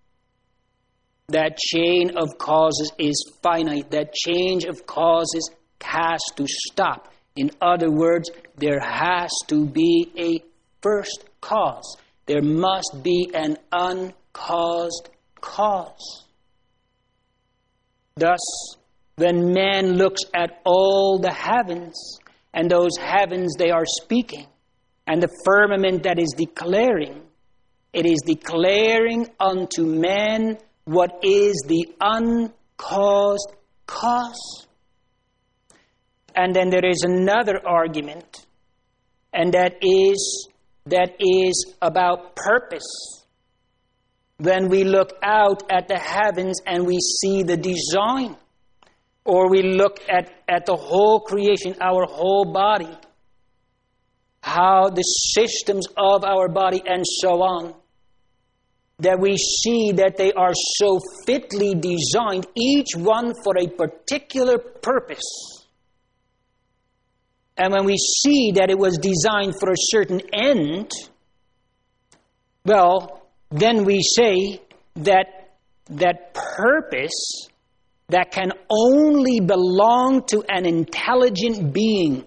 That chain of causes is finite. That chain of causes has to stop. In other words, there has to be a first cause. There must be an uncaused cause. Thus, when man looks at all the heavens, and those heavens they are speaking, and the firmament that is declaring, it is declaring unto man what is the uncaused cause. And then there is another argument, and that is about purpose. When we look out at the heavens and we see the design, or we look at the whole creation, our whole body, how the systems of our body and so on, that we see that they are so fitly designed, each one for a particular purpose. And when we see that it was designed for a certain end, well, then we say that purpose that can only belong to an intelligent being.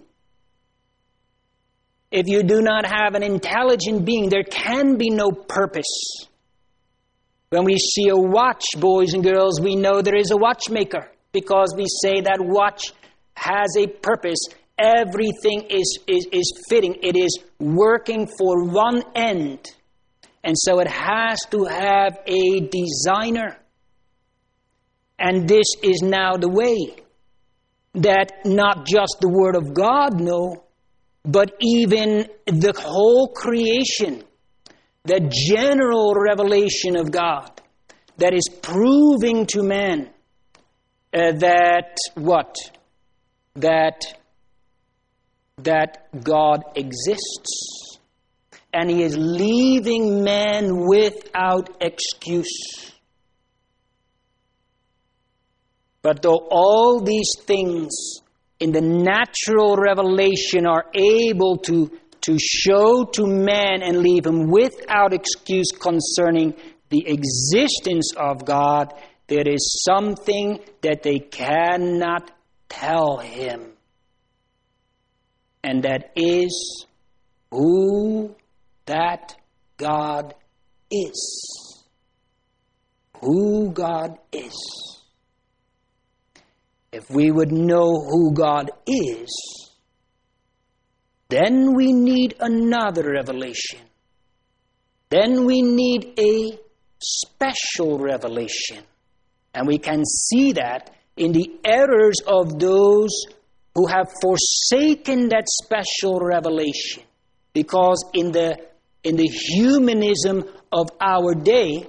If you do not have an intelligent being, there can be no purpose. When we see a watch, boys and girls, we know there is a watchmaker, because we say that watch has a purpose. Everything is fitting. It is working for one end. And so it has to have a designer. And this is now the way that not just the Word of God, no, but even the whole creation, the general revelation of God, that is proving to man that God exists. And He is leaving man without excuse. But though all these things in the natural revelation are able to show to man and leave him without excuse concerning the existence of God, there is something that they cannot tell him. And that is who that God is. Who God is. If we would know who God is, then we need another revelation. Then we need a special revelation. And we can see that in the errors of those who have forsaken that special revelation. Because in the humanism of our day,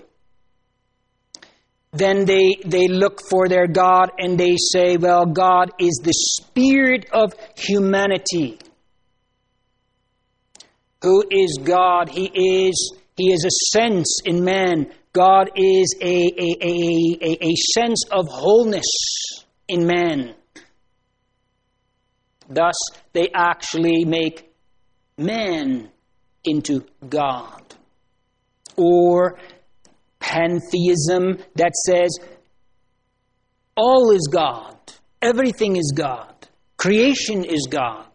then they look for their God and they say, well, God is the spirit of humanity. Who is God? He is a sense in man. God is a sense of wholeness in man. Thus, they actually make man into God. Or pantheism that says all is God, everything is God, creation is God.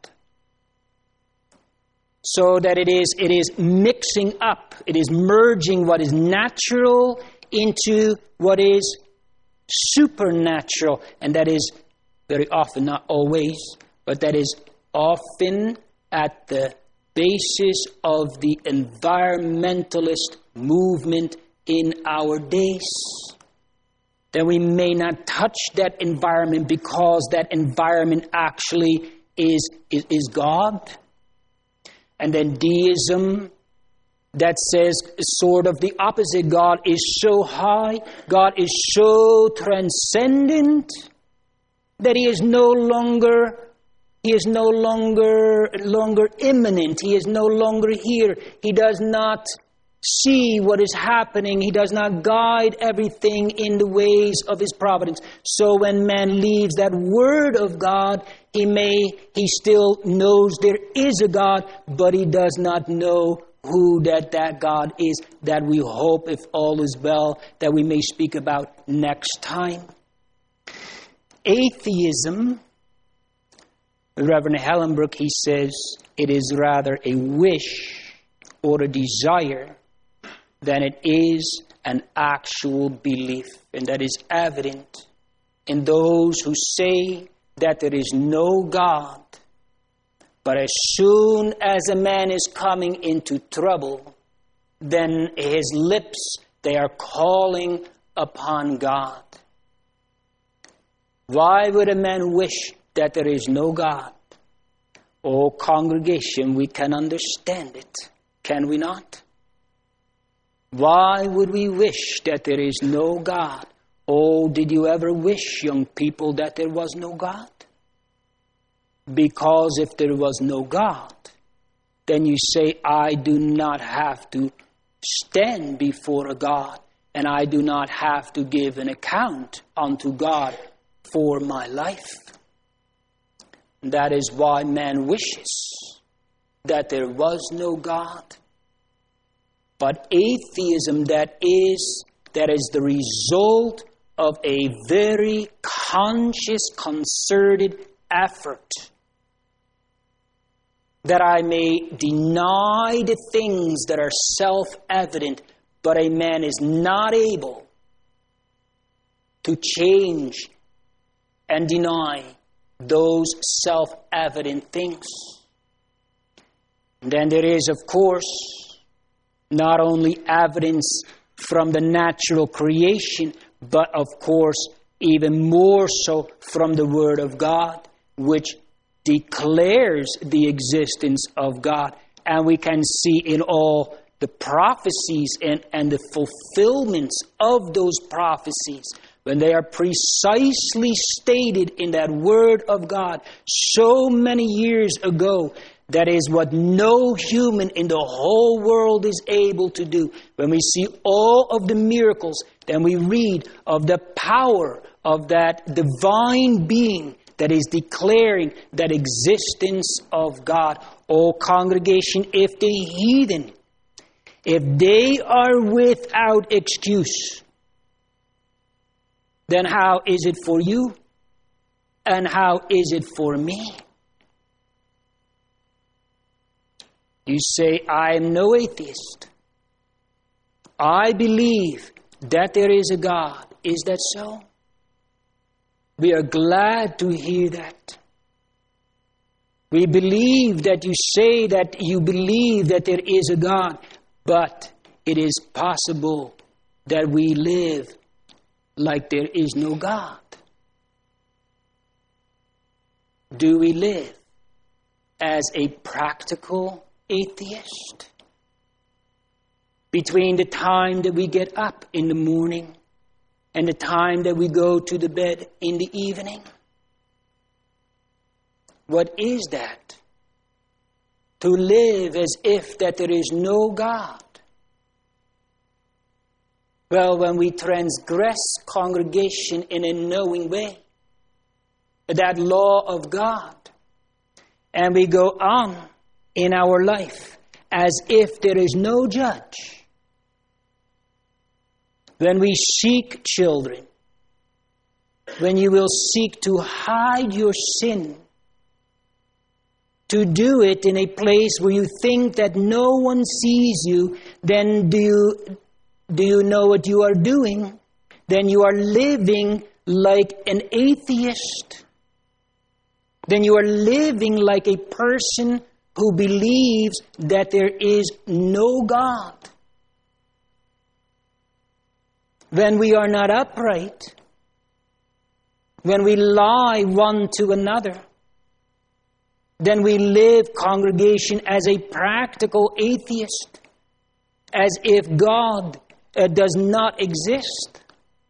So that it is mixing up, it is merging what is natural into what is supernatural. And that is very often, not always, but that is often at the basis of the environmentalist movement in our days. That we may not touch that environment because that environment actually is God. And then deism that says sort of the opposite. God is so high, God is so transcendent that He is no longer immanent. He is no longer here. He does not see what is happening. He does not guide everything in the ways of His providence. So when man leaves that word of God, he still knows there is a God, but he does not know who that God is, that we hope, if all is well, that we may speak about next time. Atheism, Reverend Hellenbrook, he says, it is rather a wish or a desire than it is an actual belief. And that is evident in those who say that there is no God. But as soon as a man is coming into trouble, then his lips, they are calling upon God. Why would a man wish that there is no God? Oh, congregation, we can understand it, can we not? Why would we wish that there is no God? Oh, did you ever wish, young people, that there was no God? Because if there was no God, then you say, I do not have to stand before a God, and I do not have to give an account unto God for my life. That is why man wishes that there was no God. But atheism, that is the result of a very conscious, concerted effort that I may deny the things that are self-evident, but a man is not able to change and deny those self-evident things. And then there is, of course, not only evidence from the natural creation, but of course, even more so from the Word of God, which declares the existence of God. And we can see in all the prophecies and the fulfillments of those prophecies, when they are precisely stated in that Word of God so many years ago, that is what no human in the whole world is able to do. When we see all of the miracles, then we read of the power of that divine being that is declaring that existence of God. Oh, congregation, if the heathen, if they are without excuse, then how is it for you? And how is it for me? You say, I am no atheist. I believe that there is a God. Is that so? We are glad to hear that. We believe that you say that you believe that there is a God, but it is possible that we live like there is no God. Do we live as a practical atheist? Between the time that we get up in the morning and the time that we go to the bed in the evening? What is that? To live as if that there is no God. Well, when we transgress, congregation, in a knowing way, that law of God, and we go on in our life as if there is no judge. When we seek children, when you will seek to hide your sin, to do it in a place where you think that no one sees you, then do you know what you are doing? Then you are living like an atheist. Then you are living like a person who believes that there is no God. When we are not upright, when we lie one to another, then we live, congregation, as a practical atheist, as if God does not exist.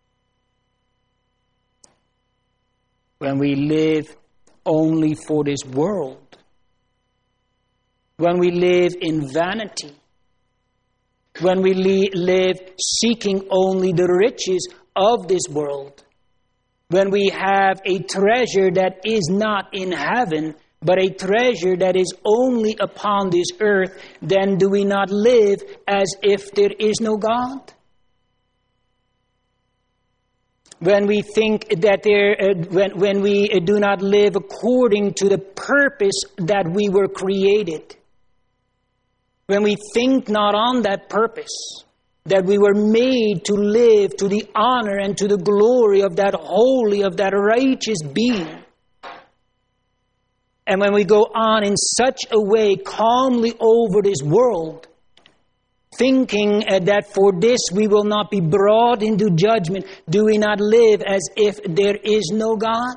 When we live only for this world, when we live in vanity, when we live seeking only the riches of this world, when we have a treasure that is not in heaven, but a treasure that is only upon this earth, then do we not live as if there is no God? When we think that when we do not live according to the purpose that we were created, when we think not on that purpose, that we were made to live to the honor and to the glory of that holy, of that righteous being. And when we go on in such a way calmly over this world, thinking that for this we will not be brought into judgment, do we not live as if there is no God?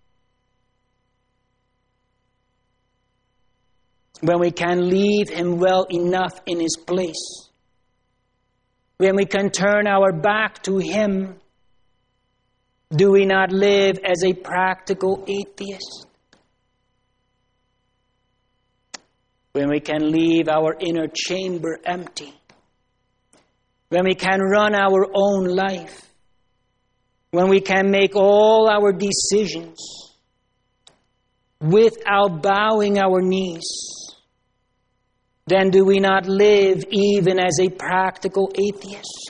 When we can leave Him well enough in His place, when we can turn our back to Him, do we not live as a practical atheist? When we can leave our inner chamber empty, when we can run our own life, when we can make all our decisions without bowing our knees, then do we not live even as a practical atheist?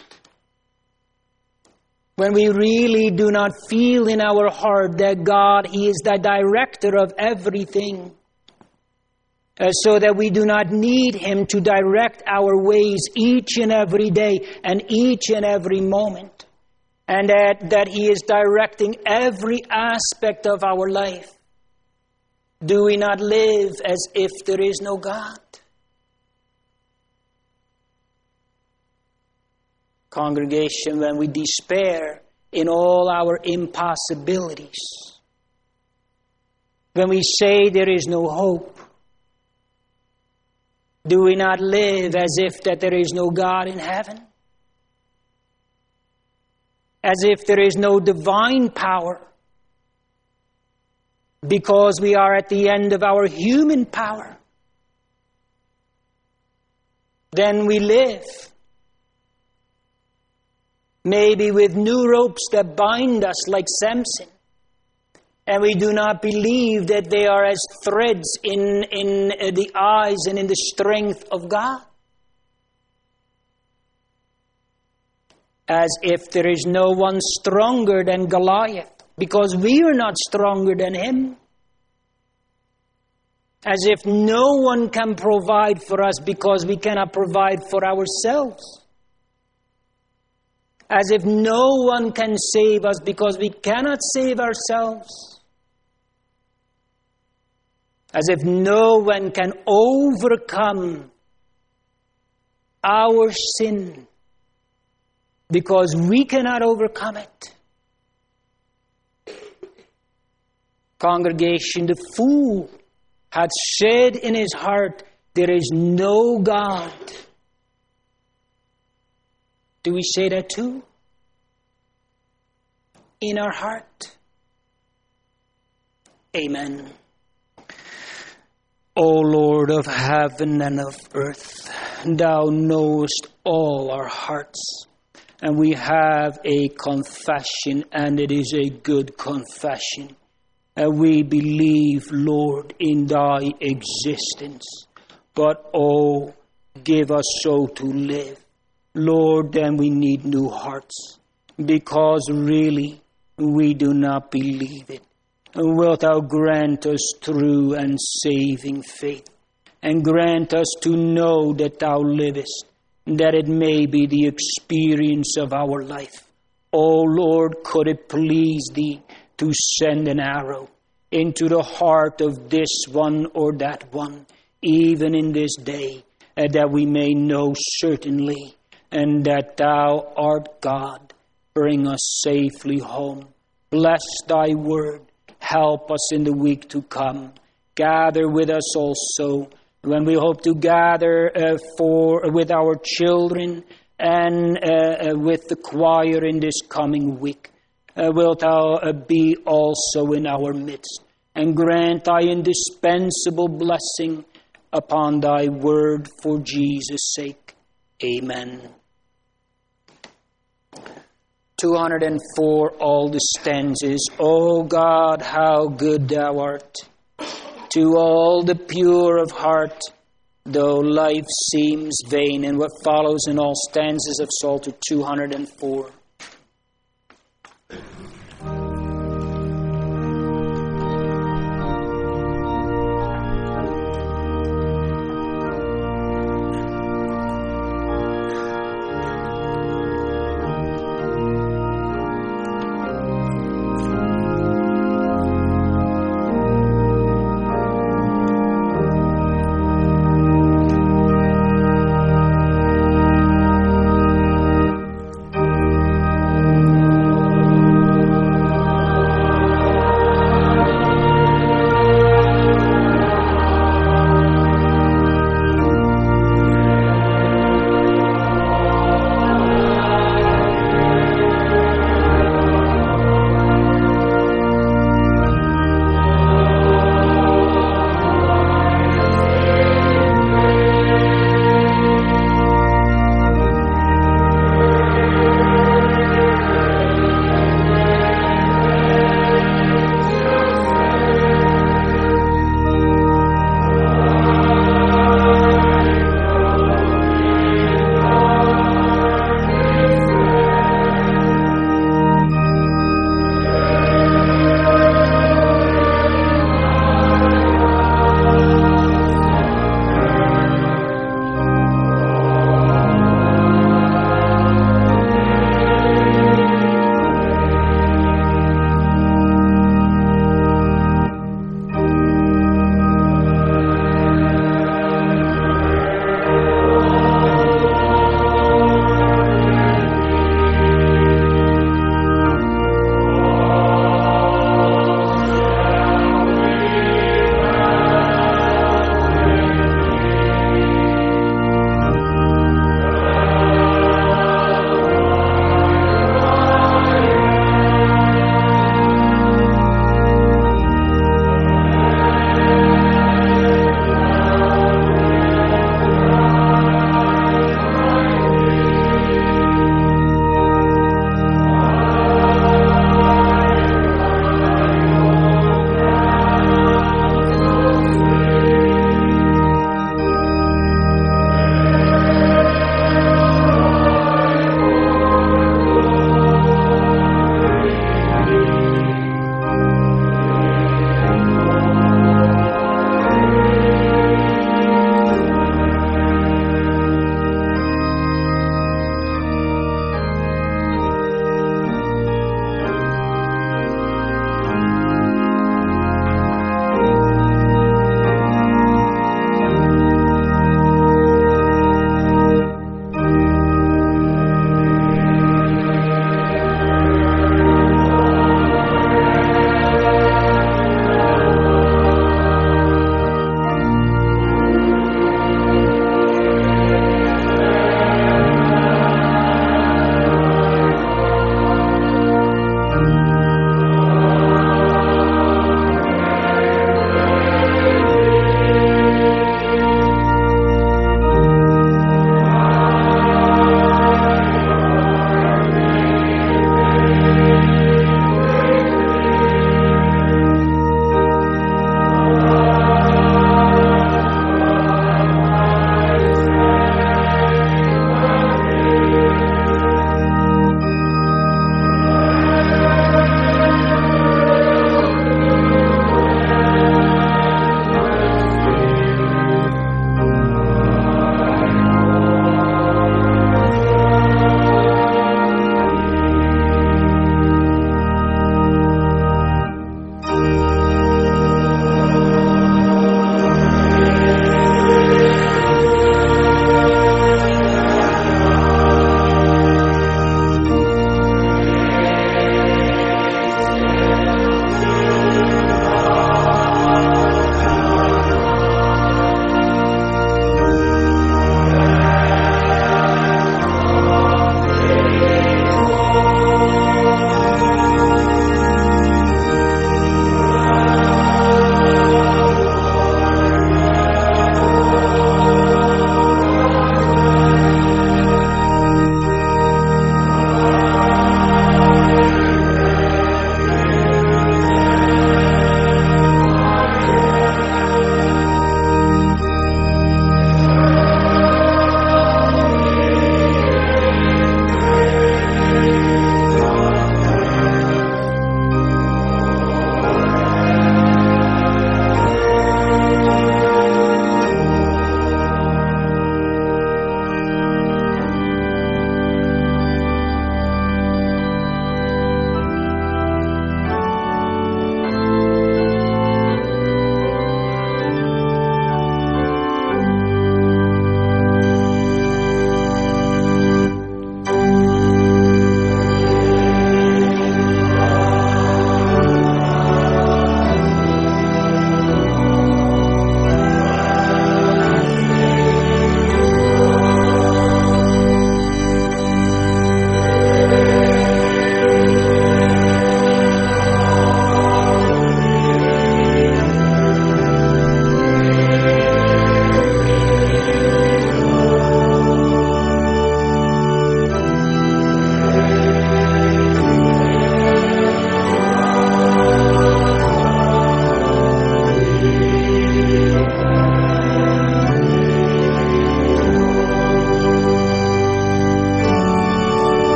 When we really do not feel in our heart that God, He is the director of everything, so that we do not need Him to direct our ways each and every day and each and every moment, and that He is directing every aspect of our life, do we not live as if there is no God? Congregation, when we despair in all our impossibilities, when we say there is no hope, do we not live as if that there is no God in heaven? As if there is no divine power, because we are at the end of our human power? Then we live, maybe with new ropes that bind us like Samson, and we do not believe that they are as threads in the eyes and in the strength of God. As if there is no one stronger than Goliath, because we are not stronger than him. As if no one can provide for us because we cannot provide for ourselves. As if no one can save us because we cannot save ourselves. As if no one can overcome our sin because we cannot overcome it. Congregation, the fool had said in his heart, there is no God. Do we say that too? In our heart? Amen. O Lord of heaven and of earth, Thou knowest all our hearts, and we have a confession, and it is a good confession. And we believe, Lord, in Thy existence, but oh, give us so to live. Lord, then we need new hearts, because really we do not believe it. And wilt Thou grant us true and saving faith, and grant us to know that Thou livest, that it may be the experience of our life. O Lord, could it please Thee to send an arrow into the heart of this one or that one, even in this day, that we may know certainly, and that Thou art God. Bring us safely home. Bless Thy word. Help us in the week to come. Gather with us also when we hope to gather with our children and with the choir in this coming week. Wilt Thou be also in our midst, and grant Thy indispensable blessing upon Thy word for Jesus' sake. Amen. 204, all the stanzas. O God, how good Thou art, to all the pure of heart, though life seems vain. And what follows in all stanzas of Psalter 204.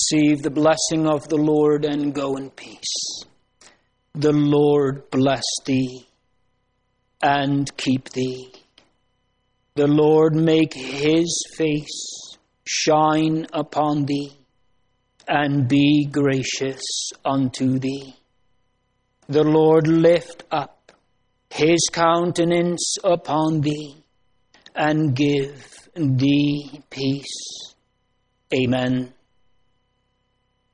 receive the blessing of the Lord and go in peace. The Lord bless thee and keep thee. The Lord make his face shine upon thee and be gracious unto thee. The Lord lift up his countenance upon thee and give thee peace. Amen.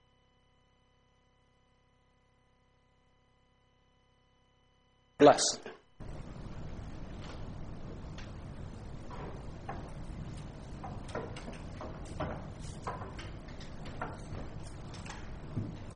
Blessed.